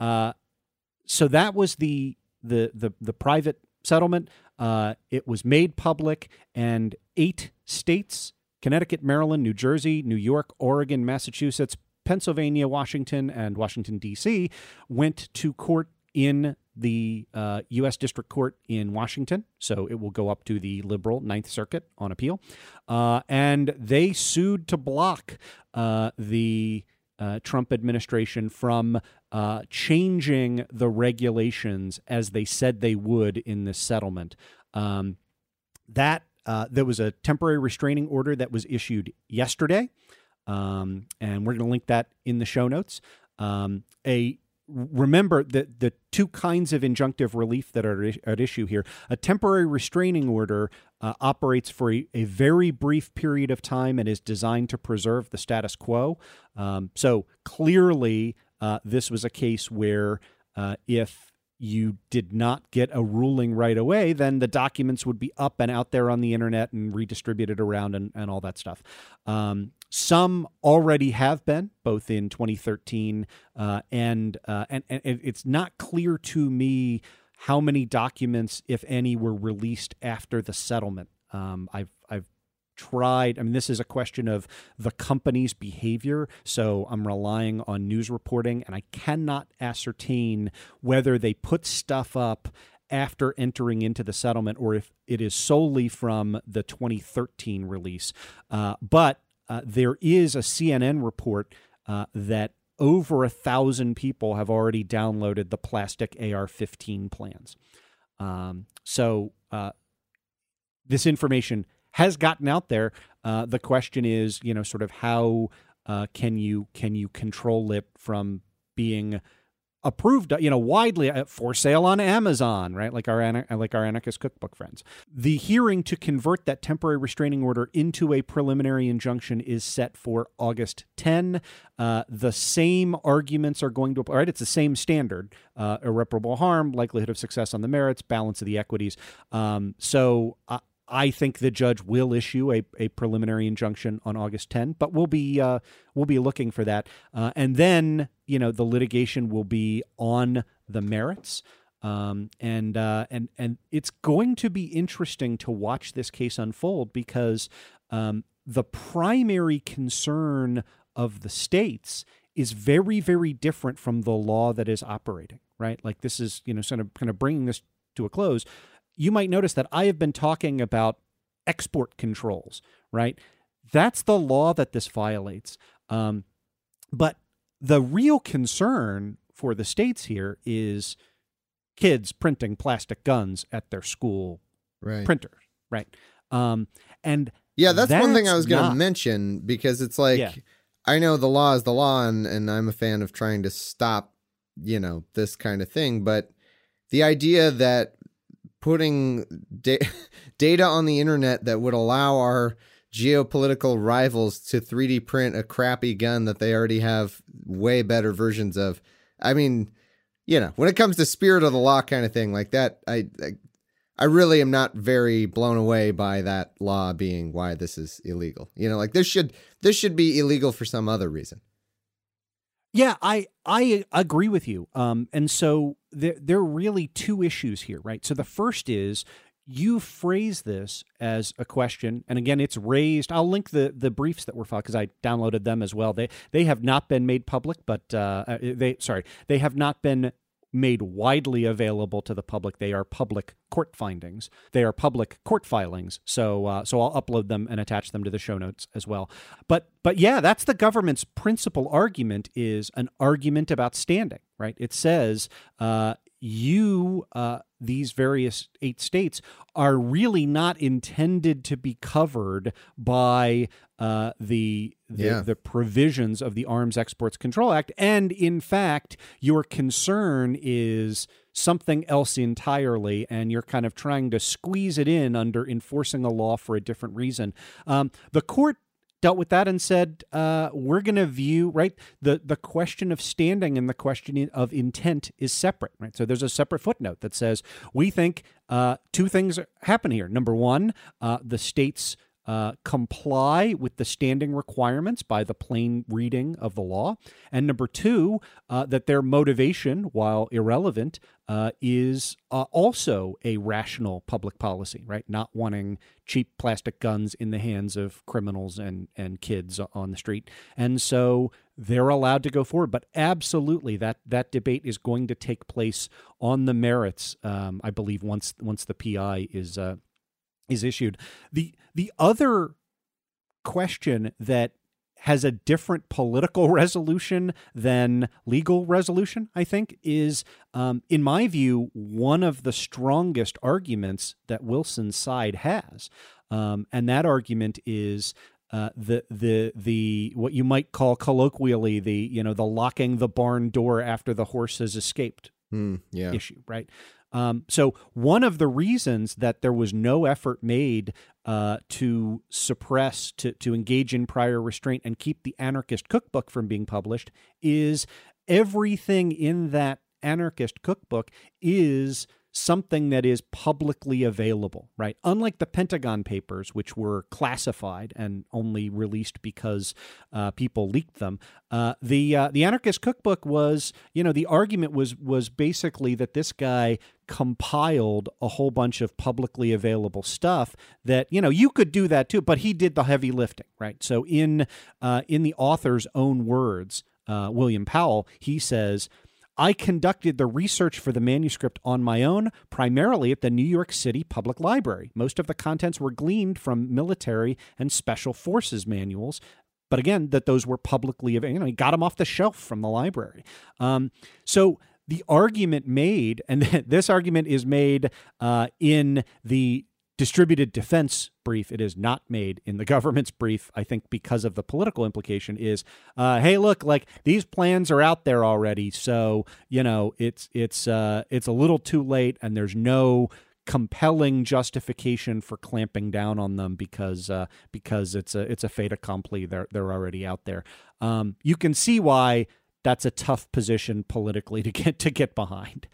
that was the private settlement. It was made public, and 8 states, Connecticut, Maryland, New Jersey, New York, Oregon, Massachusetts, Pennsylvania, Washington, and Washington, D.C., went to court in the U.S. District Court in Washington. So it will go up to the liberal Ninth Circuit on appeal. And they sued to block the Trump administration from changing the regulations as they said they would in this settlement. There was a temporary restraining order that was issued yesterday, and we're going to link that in the show notes. Remember that the two kinds of injunctive relief that are at issue here. A temporary restraining order operates for a very brief period of time and is designed to preserve the status quo. So clearly, this was a case where if you did not get a ruling right away, then the documents would be up and out there on the internet and redistributed around and all that stuff. Some already have been, both in 2013 and it's not clear to me how many documents, if any, were released after the settlement. I've tried. I mean, this is a question of the company's behavior, so I'm relying on news reporting, and I cannot ascertain whether they put stuff up after entering into the settlement or if it is solely from the 2013 release. But there is a CNN report that over 1,000 people have already downloaded the plastic AR-15 plans. So this information has gotten out there. The question is, sort of how can you control it from being approved, widely for sale on Amazon, right? Like our Anarchist Cookbook friends. The hearing to convert that temporary restraining order into a preliminary injunction is set for August 10. The same arguments are going to apply, right? It's the same standard, irreparable harm, likelihood of success on the merits, balance of the equities. So I think the judge will issue a preliminary injunction on August 10, but we'll be looking for that. And then, the litigation will be on the merits. And it's going to be interesting to watch this case unfold because the primary concern of the states is very, very different from the law that is operating, right? Like this is, sort of kind of bringing this to a close. You might notice that I have been talking about export controls, right? That's the law that this violates. But the real concern for the states here is kids printing plastic guns at their school printers, right? And yeah, that's one thing I was going to mention because it's like, I know the law is the law and I'm a fan of trying to stop, this kind of thing. But the idea that putting data on the internet that would allow our geopolitical rivals to 3D print a crappy gun that they already have way better versions of. I mean, when it comes to spirit of the law kind of thing like that, I really am not very blown away by that law being why this is illegal. Like this should be illegal for some other reason. Yeah, I agree with you. And so there are really two issues here, right? So the first is you phrase this as a question, and again, it's raised. I'll link the briefs that were filed because I downloaded them as well. They have not been made public, but they have not been made widely available to the public. They are public court findings. They are public court filings. So I'll upload them and attach them to the show notes as well. But yeah, that's the government's principal argument is an argument about standing, right? It says these various 8 states are really not intended to be covered by the provisions of the Arms Exports Control Act. And in fact, your concern is something else entirely, and you're kind of trying to squeeze it in under enforcing a law for a different reason. The court dealt with that and said, we're going to view, right, the question of standing and the question of intent is separate, right? So there's a separate footnote that says, we think 2 things happen here. Number one, the states comply with the standing requirements by the plain reading of the law. And number 2, that their motivation, while irrelevant, is also a rational public policy, right? Not wanting cheap plastic guns in the hands of criminals and kids on the street. And so they're allowed to go forward. But absolutely, that debate is going to take place on the merits, I believe, once the PI is issued. The other question that has a different political resolution than legal resolution, I think, is, in my view, one of the strongest arguments that Wilson's side has. And that argument is the what you might call colloquially the locking the barn door after the horse has escaped issue, right? So one of the reasons that there was no effort made to suppress, to engage in prior restraint and keep the anarchist cookbook from being published is everything in that anarchist cookbook is something that is publicly available, right? Unlike the Pentagon Papers, which were classified and only released because people leaked them, the anarchist cookbook was, the argument was basically that this guy compiled a whole bunch of publicly available stuff that, you could do that too, but he did the heavy lifting, right? So in the author's own words, William Powell, he says, I conducted the research for the manuscript on my own, primarily at the New York City Public Library. Most of the contents were gleaned from military and special forces manuals, but again, that those were publicly available. He got them off the shelf from the library. So the argument made, and this argument is made in the distributed defense brief. It is not made in the government's brief, I think, because of the political implication is, hey, look, like these plans are out there already. So, it's a little too late and there's no compelling justification for clamping down on them because it's a fait accompli. They're already out there. You can see why that's a tough position politically to get behind.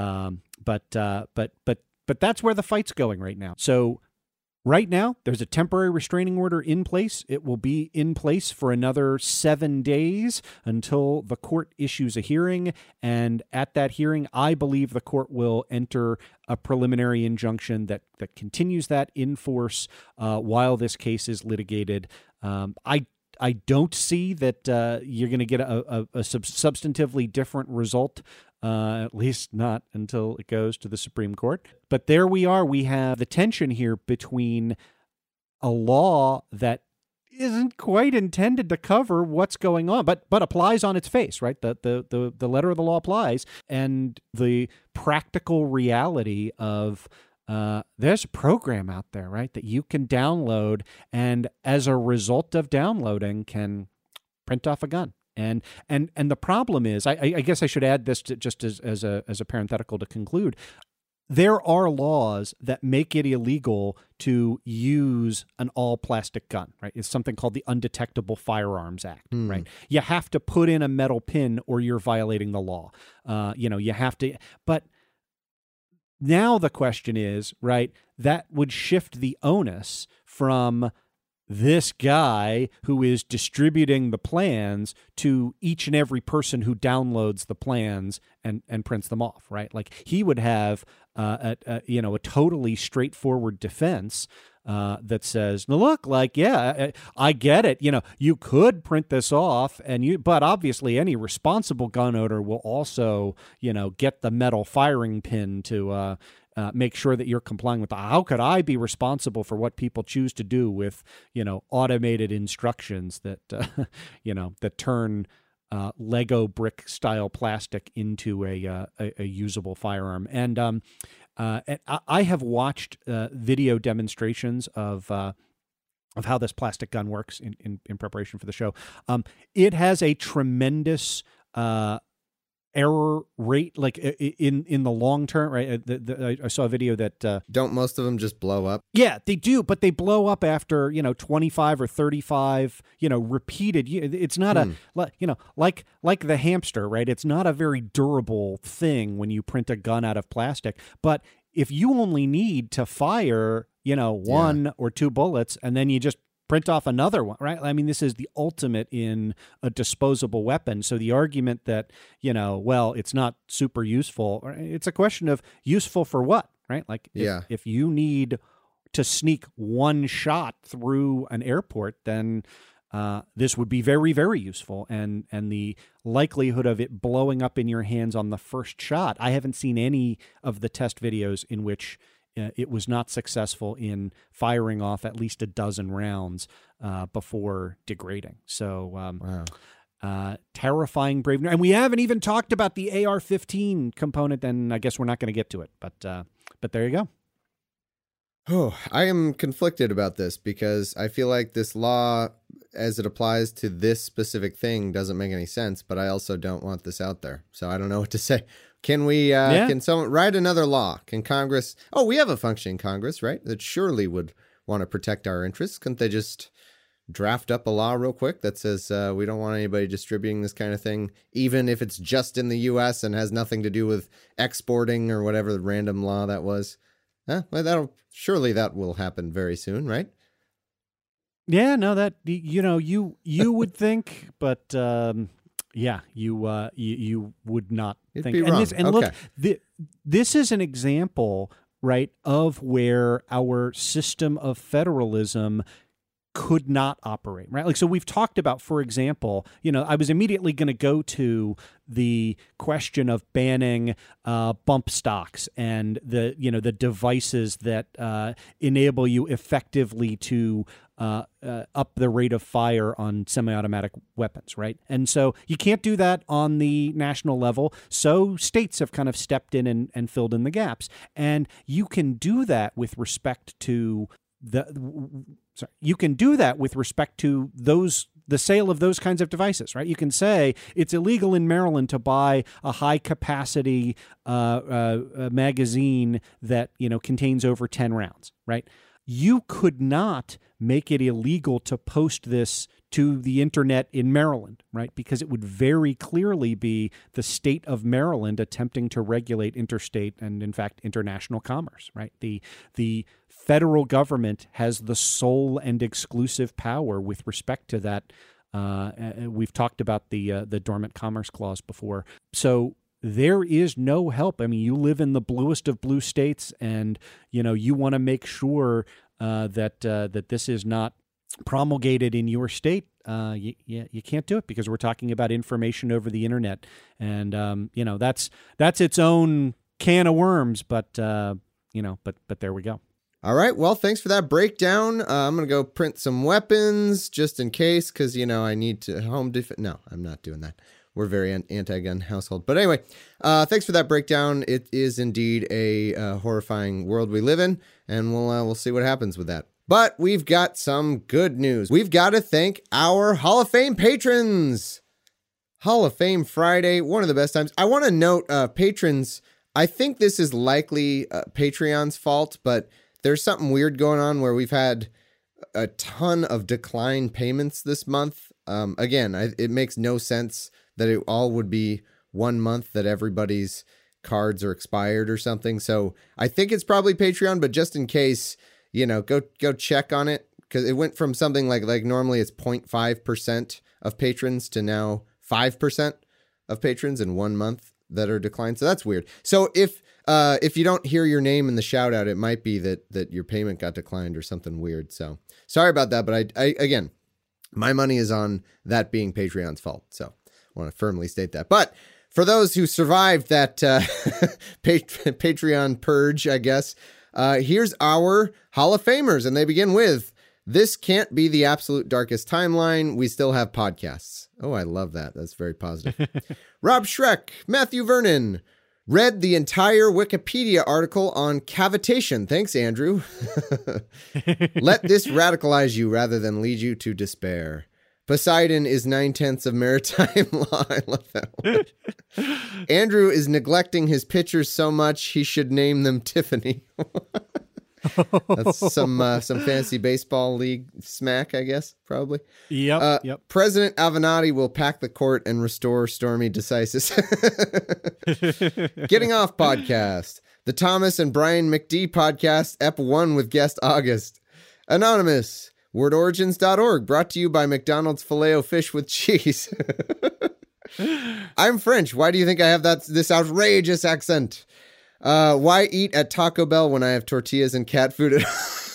But that's where the fight's going right now. So right now, there's a temporary restraining order in place. It will be in place for another 7 days until the court issues a hearing. And at that hearing, I believe the court will enter a preliminary injunction that continues that in force while this case is litigated. I don't see that you're going to get a substantively different result, at least not until it goes to the Supreme Court. But there we are. We have the tension here between a law that isn't quite intended to cover what's going on, but applies on its face, right? The letter of the law applies, and the practical reality of there's a program out there, right, that you can download, and as a result of downloading can print off a gun. And the problem is, I guess I should add this just as a parenthetical to conclude. There are laws that make it illegal to use an all-plastic gun, right? It's something called the Undetectable Firearms Act, right? You have to put in a metal pin or you're violating the law. You have to, but now the question is, right, that would shift the onus from this guy who is distributing the plans to each and every person who downloads the plans and prints them off, right? Like he would have a totally straightforward defense that says, no, look, like, yeah, I get it. You could print this off but obviously any responsible gun owner will also, get the metal firing pin to make sure that you're complying with how could I be responsible for what people choose to do with, automated instructions that, that turn Lego brick style plastic into a usable firearm. And I have watched video demonstrations of how this plastic gun works in preparation for the show. It has a tremendous error rate, like in the long term, right? I saw a video that don't most of them just blow up? Yeah, they do, but they blow up after 25 or 35 repeated. It's not like the hamster, right? It's not a very durable thing when you print a gun out of plastic. But if you only need to fire one or two bullets, and then you just print off another one, right? I mean, this is the ultimate in a disposable weapon. So the argument that, it's not super useful, it's a question of useful for what, right? Like if you need to sneak one shot through an airport, then this would be very, very useful. And the likelihood of it blowing up in your hands on the first shot, I haven't seen any of the test videos in which it was not successful in firing off at least a dozen rounds before degrading. So, terrifying, brave. And we haven't even talked about the AR-15 component, and I guess we're not going to get to it. But there you go. Oh, I am conflicted about this because I feel like this law, as it applies to this specific thing, doesn't make any sense, but I also don't want this out there. So I don't know what to say. Can we, can someone write another law? Can Congress, we have a functioning Congress, right? That surely would want to protect our interests. Couldn't they just draft up a law real quick that says we don't want anybody distributing this kind of thing, even if it's just in the U.S. and has nothing to do with exporting or whatever the random law that was? Well, surely that will happen very soon, right? Yeah, no, that, you would think, but you would not It'd think. be wrong. Look, this is an example, right, of where our system of federalism could not operate, right? Like, so we've talked about, for example, I was immediately going to go to the question of banning bump stocks and the devices that enable you effectively to up the rate of fire on semi-automatic weapons, right? And so you can't do that on the national level. So states have kind of stepped in and filled in the gaps. And you can do that with respect to the sale of those kinds of devices, right? You can say it's illegal in Maryland to buy a high capacity magazine that, contains over 10 rounds, right? You could not make it illegal to post this to the internet in Maryland, right? Because it would very clearly be the state of Maryland attempting to regulate interstate and, in fact, international commerce, right? The federal government has the sole and exclusive power with respect to that. We've talked about the Dormant Commerce Clause before. So there is no help. I mean, you live in the bluest of blue states, and you want to make sure that this is not promulgated in your state. You can't do it because we're talking about information over the internet, and that's its own can of worms. But but there we go. All right. Well, thanks for that breakdown. I'm going to go print some weapons just in case, because, I need to home defense. No, I'm not doing that. We're very anti-gun household. But anyway, thanks for that breakdown. It is indeed a horrifying world we live in, and we'll see what happens with that. But we've got some good news. We've got to thank our Hall of Fame patrons. Hall of Fame Friday, one of the best times. I want to note, patrons, I think this is likely Patreon's fault, but there's something weird going on where we've had a ton of declined payments this month. Again, it makes no sense that it all would be 1 month that everybody's cards are expired or something. So I think it's probably Patreon, but just in case, go check on it, because it went from something like normally it's 0.5% of patrons to now 5% of patrons in 1 month that are declined. So that's weird. So if you don't hear your name in the shout out, it might be that your payment got declined or something weird. So sorry about that. But I again, my money is on that being Patreon's fault. So I want to firmly state that. But for those who survived that Patreon purge, I guess, here's our Hall of Famers. And they begin with This can't be the absolute darkest timeline. We still have podcasts. Oh, I love that. That's very positive. Rob Schreck, Matthew Vernon, read the entire Wikipedia article on cavitation. Thanks, Andrew. Let this radicalize you rather than lead you to despair. Poseidon is 9/10 of maritime law. I love that one. Andrew is neglecting his pitchers so much he should name them Tiffany. That's some fancy baseball league smack, I guess, probably. Yep. President Avenatti will pack the court and restore Stormy Decisis. Getting Off podcast. The Thomas and Brian McD podcast, Ep 1 with guest August. Anonymous. Wordorigins.org, brought to you by McDonald's Filet-O-Fish with cheese. I'm French. Why do you think I have this outrageous accent? Why eat at Taco Bell when I have tortillas and cat food at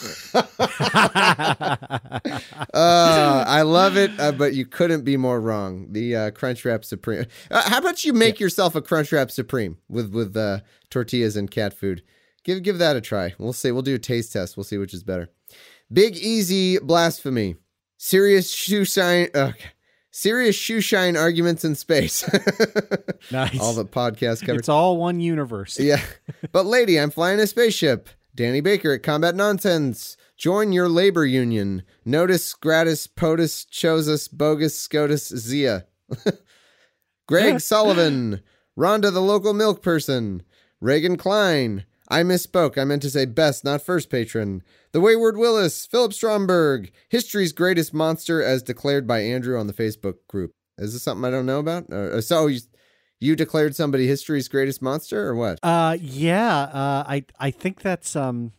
I love it, but you couldn't be more wrong. The Crunchwrap Supreme. How about you make yourself a Crunchwrap Supreme with tortillas and cat food? Give that a try. We'll see. We'll do a taste test. We'll see which is better. Big Easy Blasphemy. Serious shoe shine arguments in space. Nice. All the podcast covered. It's all one universe. Yeah. But lady, I'm flying a spaceship. Danny Baker at Combat Nonsense. Join your labor union. Notice gratis POTUS chosus bogus scotus zia. Greg Sullivan. Rhonda the local milk person. Reagan Klein. I misspoke. I meant to say best, not first patron. The Wayward Willis, Philip Stromberg, history's greatest monster as declared by Andrew on the Facebook group. Is this something I don't know about? So you declared somebody history's greatest monster or what? Yeah. I think that's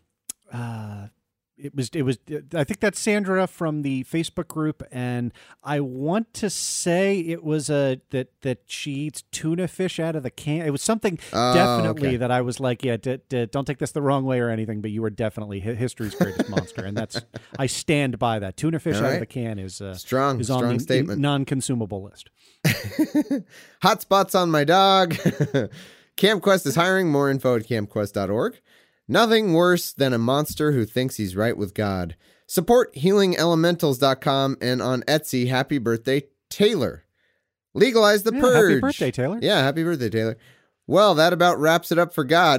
it was I think that's Sandra from the Facebook group, and I want to say it was that she eats tuna fish out of the can. It was something definitely that I was like, yeah, don't take this the wrong way or anything, but you are definitely history's greatest monster, and that's I stand by that. Tuna fish out of the can is strong on the statement. Non-consumable list. Hotspots on my dog. CampQuest is hiring. More info at campquest.org. Nothing worse than a monster who thinks he's right with God. Support healingelementals.com and on Etsy. Happy birthday, Taylor. Legalize the purge. Happy birthday, Taylor. Yeah, happy birthday, Taylor. Well, that about wraps it up for God.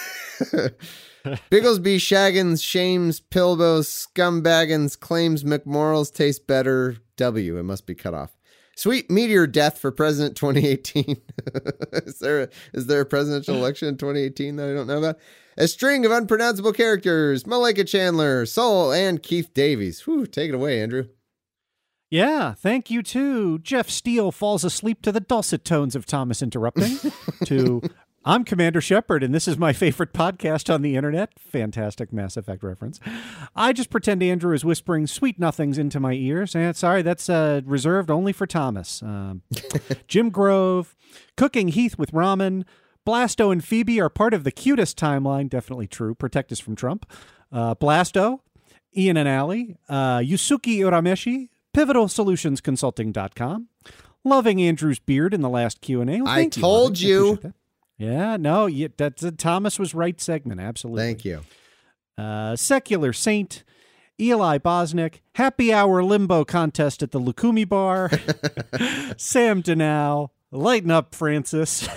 Bigglesby, Shaggins, Shames, Pilbos, Scumbaggins, claims McMorals taste better. W. It must be cut off. Sweet meteor death for President 2018. Is there a presidential election in 2018 that I don't know about? A string of unpronounceable characters. Malika Chandler, Soul, and Keith Davies. Whew, take it away, Andrew. Yeah, thank you too. Jeff Steele falls asleep to the dulcet tones of Thomas interrupting. To I'm Commander Shepard, and this is my favorite podcast on the internet. Fantastic Mass Effect reference. I just pretend Andrew is whispering sweet nothings into my ears. And sorry, that's reserved only for Thomas. Jim Grove, cooking Heath with ramen. Blasto and Phoebe are part of the cutest timeline. Definitely true. Protect us from Trump. Blasto, Ian and Allie, Yusuke Urameshi, PivotalSolutionsConsulting.com. Loving Andrew's beard in the last Q&A. Well, I told you. Yeah, no, that's a Thomas was right segment. Absolutely. Thank you. Secular Saint, Eli Bosnick, Happy Hour Limbo Contest at the Lukumi Bar, Sam Denal, Lighten Up Francis,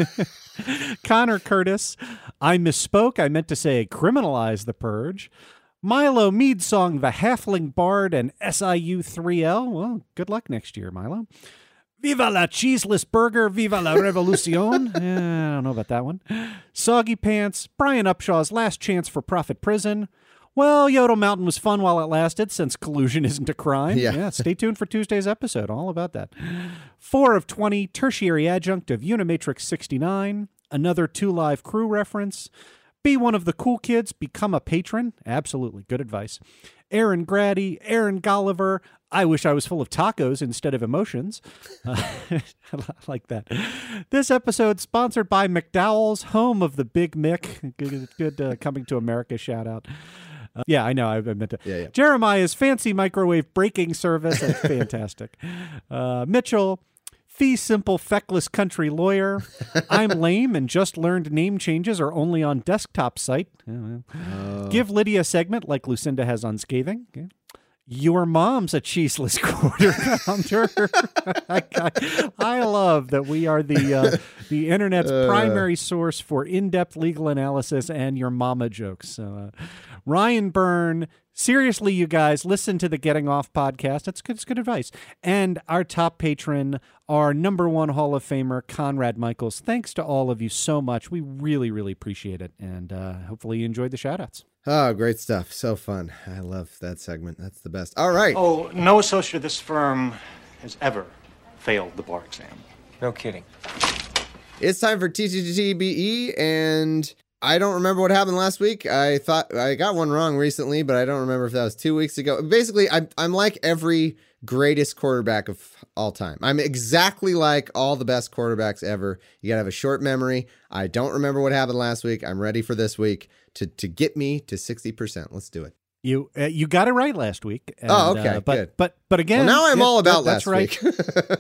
Connor Curtis, I misspoke. I meant to say criminalize the purge. Milo Mead song The Halfling Bard and SIU 3L. Well, good luck next year, Milo. Viva la cheeseless burger, viva la revolucion. I don't know about that one. Soggy Pants, Brian Upshaw's Last Chance for Profit Prison. Well, Yodel Mountain was fun while it lasted, since collusion isn't a crime. Yeah, stay tuned for Tuesday's episode. All about that. 4 of 20, tertiary adjunct of Unimatrix 69. Another 2 Live Crew reference. Be one of the cool kids. Become a patron. Absolutely. Good advice. Aaron Grady, Aaron Golliver. I wish I was full of tacos instead of emotions. I like that. This episode sponsored by McDowell's, home of the Big Mick. Good Coming to America shout out. Yeah, I know. I meant to. Yeah. Jeremiah's fancy microwave breaking service. That's fantastic. Mitchell, fee simple feckless country lawyer. I'm lame and just learned name changes are only on desktop site. Give Lydia a segment like Lucinda has on scathing. Okay. Your mom's a cheeseless quarter pounder. I love that we are the internet's primary source for in-depth legal analysis and your mama jokes. So, Ryan Byrne, seriously, you guys, listen to the Getting Off podcast. It's good advice. And our top patron, our number one Hall of Famer, Conrad Michaels. Thanks to all of you so much. We really, really appreciate it. And hopefully you enjoyed the shout-outs. Oh, great stuff. So fun. I love that segment. That's the best. All right. Oh, no associate of this firm has ever failed the bar exam. No kidding. It's time for TTTBE, and I don't remember what happened last week. I thought I got one wrong recently, but I don't remember if that was 2 weeks ago. Basically, I'm like every greatest quarterback of all time. I'm exactly like all the best quarterbacks ever. You got to have a short memory. I don't remember what happened last week. I'm ready for this week to get me to 60%. Let's do it. You got it right last week. And, okay, good. But well, again, now I'm all about last right. week.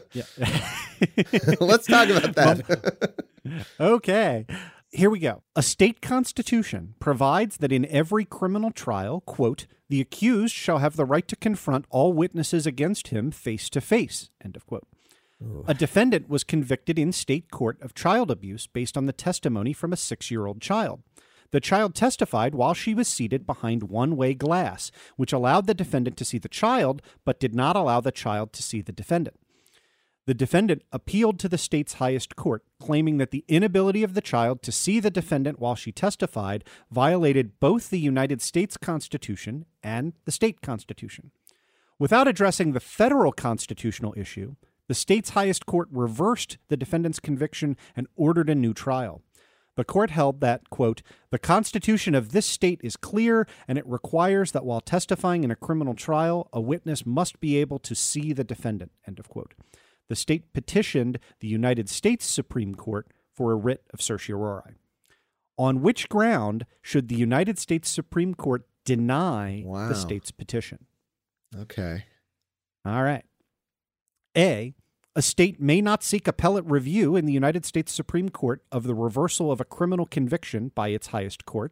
Let's talk about that. Okay. Here we go. A state constitution provides that in every criminal trial, quote, the accused shall have the right to confront all witnesses against him face to face, end of quote. Ooh. A defendant was convicted in state court of child abuse based on the testimony from a 6-year-old child. The child testified while she was seated behind one-way glass, which allowed the defendant to see the child, but did not allow the child to see the defendant. The defendant appealed to the state's highest court, claiming that the inability of the child to see the defendant while she testified violated both the United States Constitution and the state constitution. Without addressing the federal constitutional issue, the state's highest court reversed the defendant's conviction and ordered a new trial. The court held that, quote, the Constitution of this state is clear, and it requires that while testifying in a criminal trial, a witness must be able to see the defendant, end of quote. The state petitioned the United States Supreme Court for a writ of certiorari. On which ground should the United States Supreme Court deny the state's petition? Okay. All right. A state may not seek appellate review in the United States Supreme Court of the reversal of a criminal conviction by its highest court.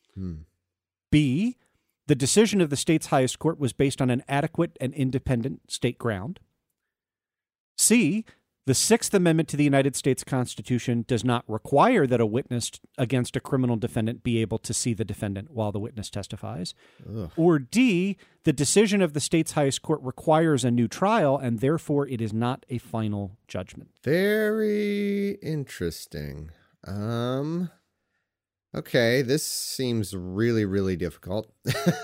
B, the decision of the state's highest court was based on an adequate and independent state ground. C, the Sixth Amendment to the United States Constitution does not require that a witness against a criminal defendant be able to see the defendant while the witness testifies. Ugh. Or D, the decision of the state's highest court requires a new trial, and therefore it is not a final judgment. Very interesting. Okay, this seems really, really difficult.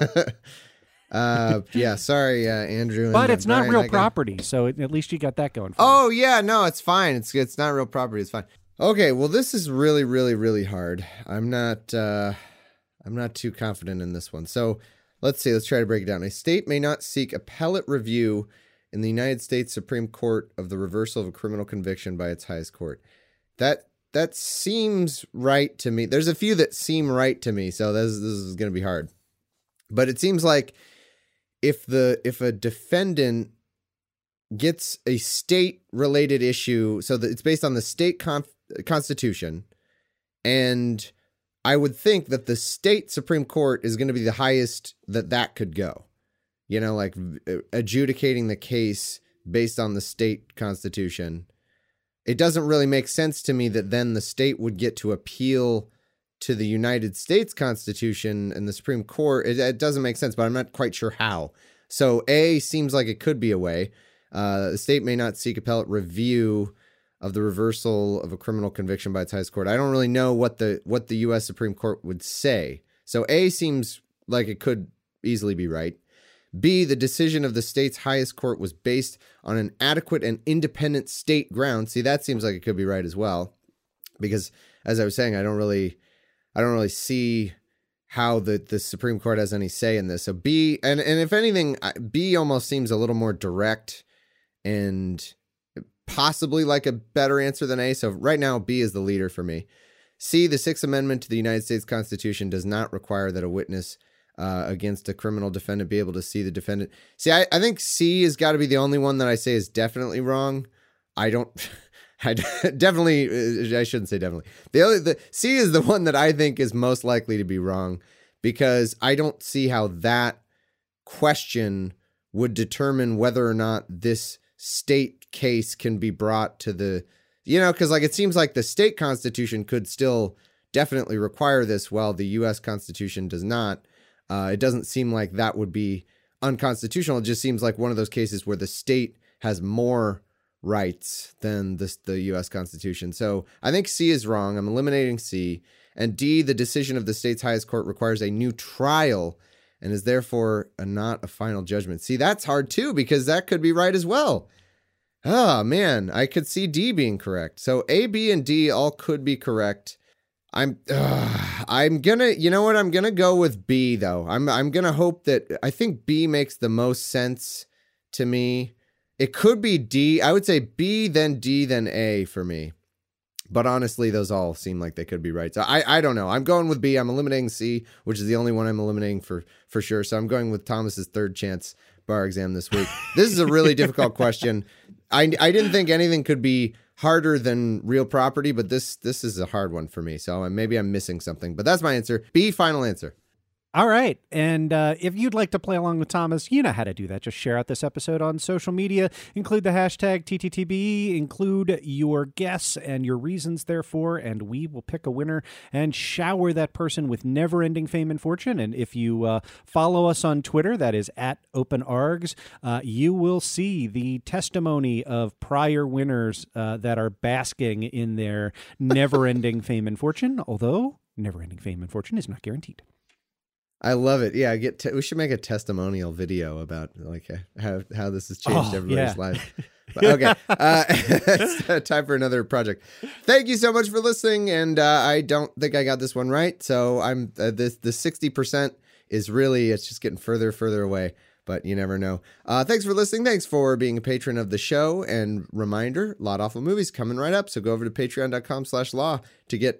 Yeah, sorry, Andrew. But it's not real property, so at least you got that going for you. Oh, yeah, no, it's fine. It's not real property. It's fine. Okay, well, this is really, really, really hard. I'm not too confident in this one. So let's see. Let's try to break it down. A state may not seek appellate review in the United States Supreme Court of the reversal of a criminal conviction by its highest court. That seems right to me. There's a few that seem right to me, so this is going to be hard. But it seems like if a defendant gets a state-related issue, so that it's based on the state constitution, and I would think that the state Supreme Court is going to be the highest that could go. You know, like adjudicating the case based on the state constitution. It doesn't really make sense to me that then the state would get to appeal to the United States Constitution and the Supreme Court. It doesn't make sense, but I'm not quite sure how. So A seems like it could be a way. The state may not seek appellate review of the reversal of a criminal conviction by its highest court. I don't really know what the U.S. Supreme Court would say. So A seems like it could easily be right. B, the decision of the state's highest court was based on an adequate and independent state ground. See, that seems like it could be right as well. Because as I was saying, I don't really see how the Supreme Court has any say in this. So B, and if anything, B almost seems a little more direct and possibly like a better answer than A. So right now, B is the leader for me. C, the Sixth Amendment to the United States Constitution does not require that a witness against a criminal defendant be able to see the defendant. See, I think C has got to be the only one that I say is definitely wrong. I definitely, I shouldn't say definitely. The C is the one that I think is most likely to be wrong, because I don't see how that question would determine whether or not this state case can be brought to the, because like it seems like the state constitution could still definitely require this while the U.S. Constitution does not. It doesn't seem like that would be unconstitutional. It just seems like one of those cases where the state has more rights than the U.S. Constitution. So I think C is wrong. I'm eliminating C. And D, the decision of the state's highest court requires a new trial and is therefore not a final judgment. See, that's hard too, because that could be right as well. Oh, man, I could see D being correct. So A, B, and D all could be correct. I'm gonna, I'm gonna go with B though. I'm gonna hope that, I think B makes the most sense to me. It could be D. I would say B, then D, then A for me. But honestly, those all seem like they could be right. So I don't know. I'm going with B. I'm eliminating C, which is the only one I'm eliminating for sure. So I'm going with Thomas's third chance bar exam this week. This is a really difficult question. I didn't think anything could be harder than real property, but this is a hard one for me. So maybe I'm missing something. But that's my answer. B, final answer. All right. And if you'd like to play along with Thomas, you know how to do that. Just share out this episode on social media. Include the hashtag TTTBE. Include your guess and your reasons therefor, and we will pick a winner and shower that person with never-ending fame and fortune. And if you follow us on Twitter, that is @OpenArgs, you will see the testimony of prior winners that are basking in their never-ending fame and fortune, although never-ending fame and fortune is not guaranteed. I love it. Yeah, we should make a testimonial video about like how this has changed everybody's life. But, okay, it's time for another project. Thank you so much for listening, and I don't think I got this one right, so I'm the 60% is really, it's just getting further away, but you never know. Thanks for listening. Thanks for being a patron of the show, and reminder, Lot Awful Movies coming right up, so go over to patreon.com/law to get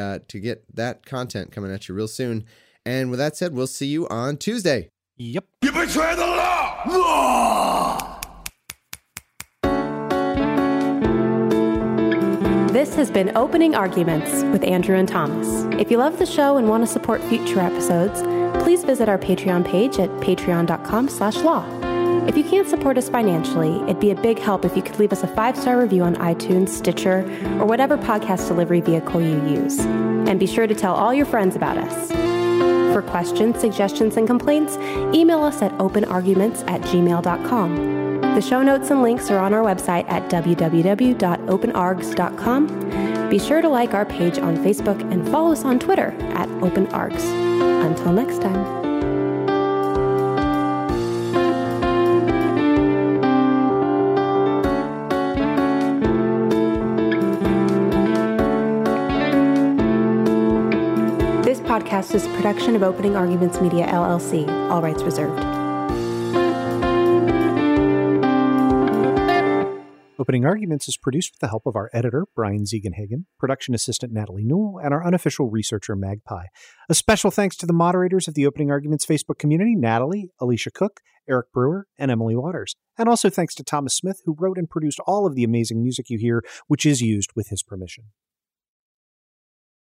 that content coming at you real soon. And with that said, we'll see you on Tuesday. Yep. You betray the law! This has been Opening Arguments with Andrew and Thomas. If you love the show and want to support future episodes, please visit our Patreon page at patreon.com/law. If you can't support us financially, it'd be a big help if you could leave us a 5-star review on iTunes, Stitcher, or whatever podcast delivery vehicle you use. And be sure to tell all your friends about us. For questions, suggestions, and complaints, email us at openarguments@gmail.com. The show notes and links are on our website at www.openargs.com. Be sure to like our page on Facebook and follow us on Twitter @OpenArgs. Until next time. Podcast is a production of Opening Arguments Media, LLC. All rights reserved. Opening Arguments is produced with the help of our editor, Brian Ziegenhagen, production assistant Natalie Newell, and our unofficial researcher, Magpie. A special thanks to the moderators of the Opening Arguments Facebook community, Natalie, Alicia Cook, Eric Brewer, and Emily Waters. And also thanks to Thomas Smith, who wrote and produced all of the amazing music you hear, which is used with his permission.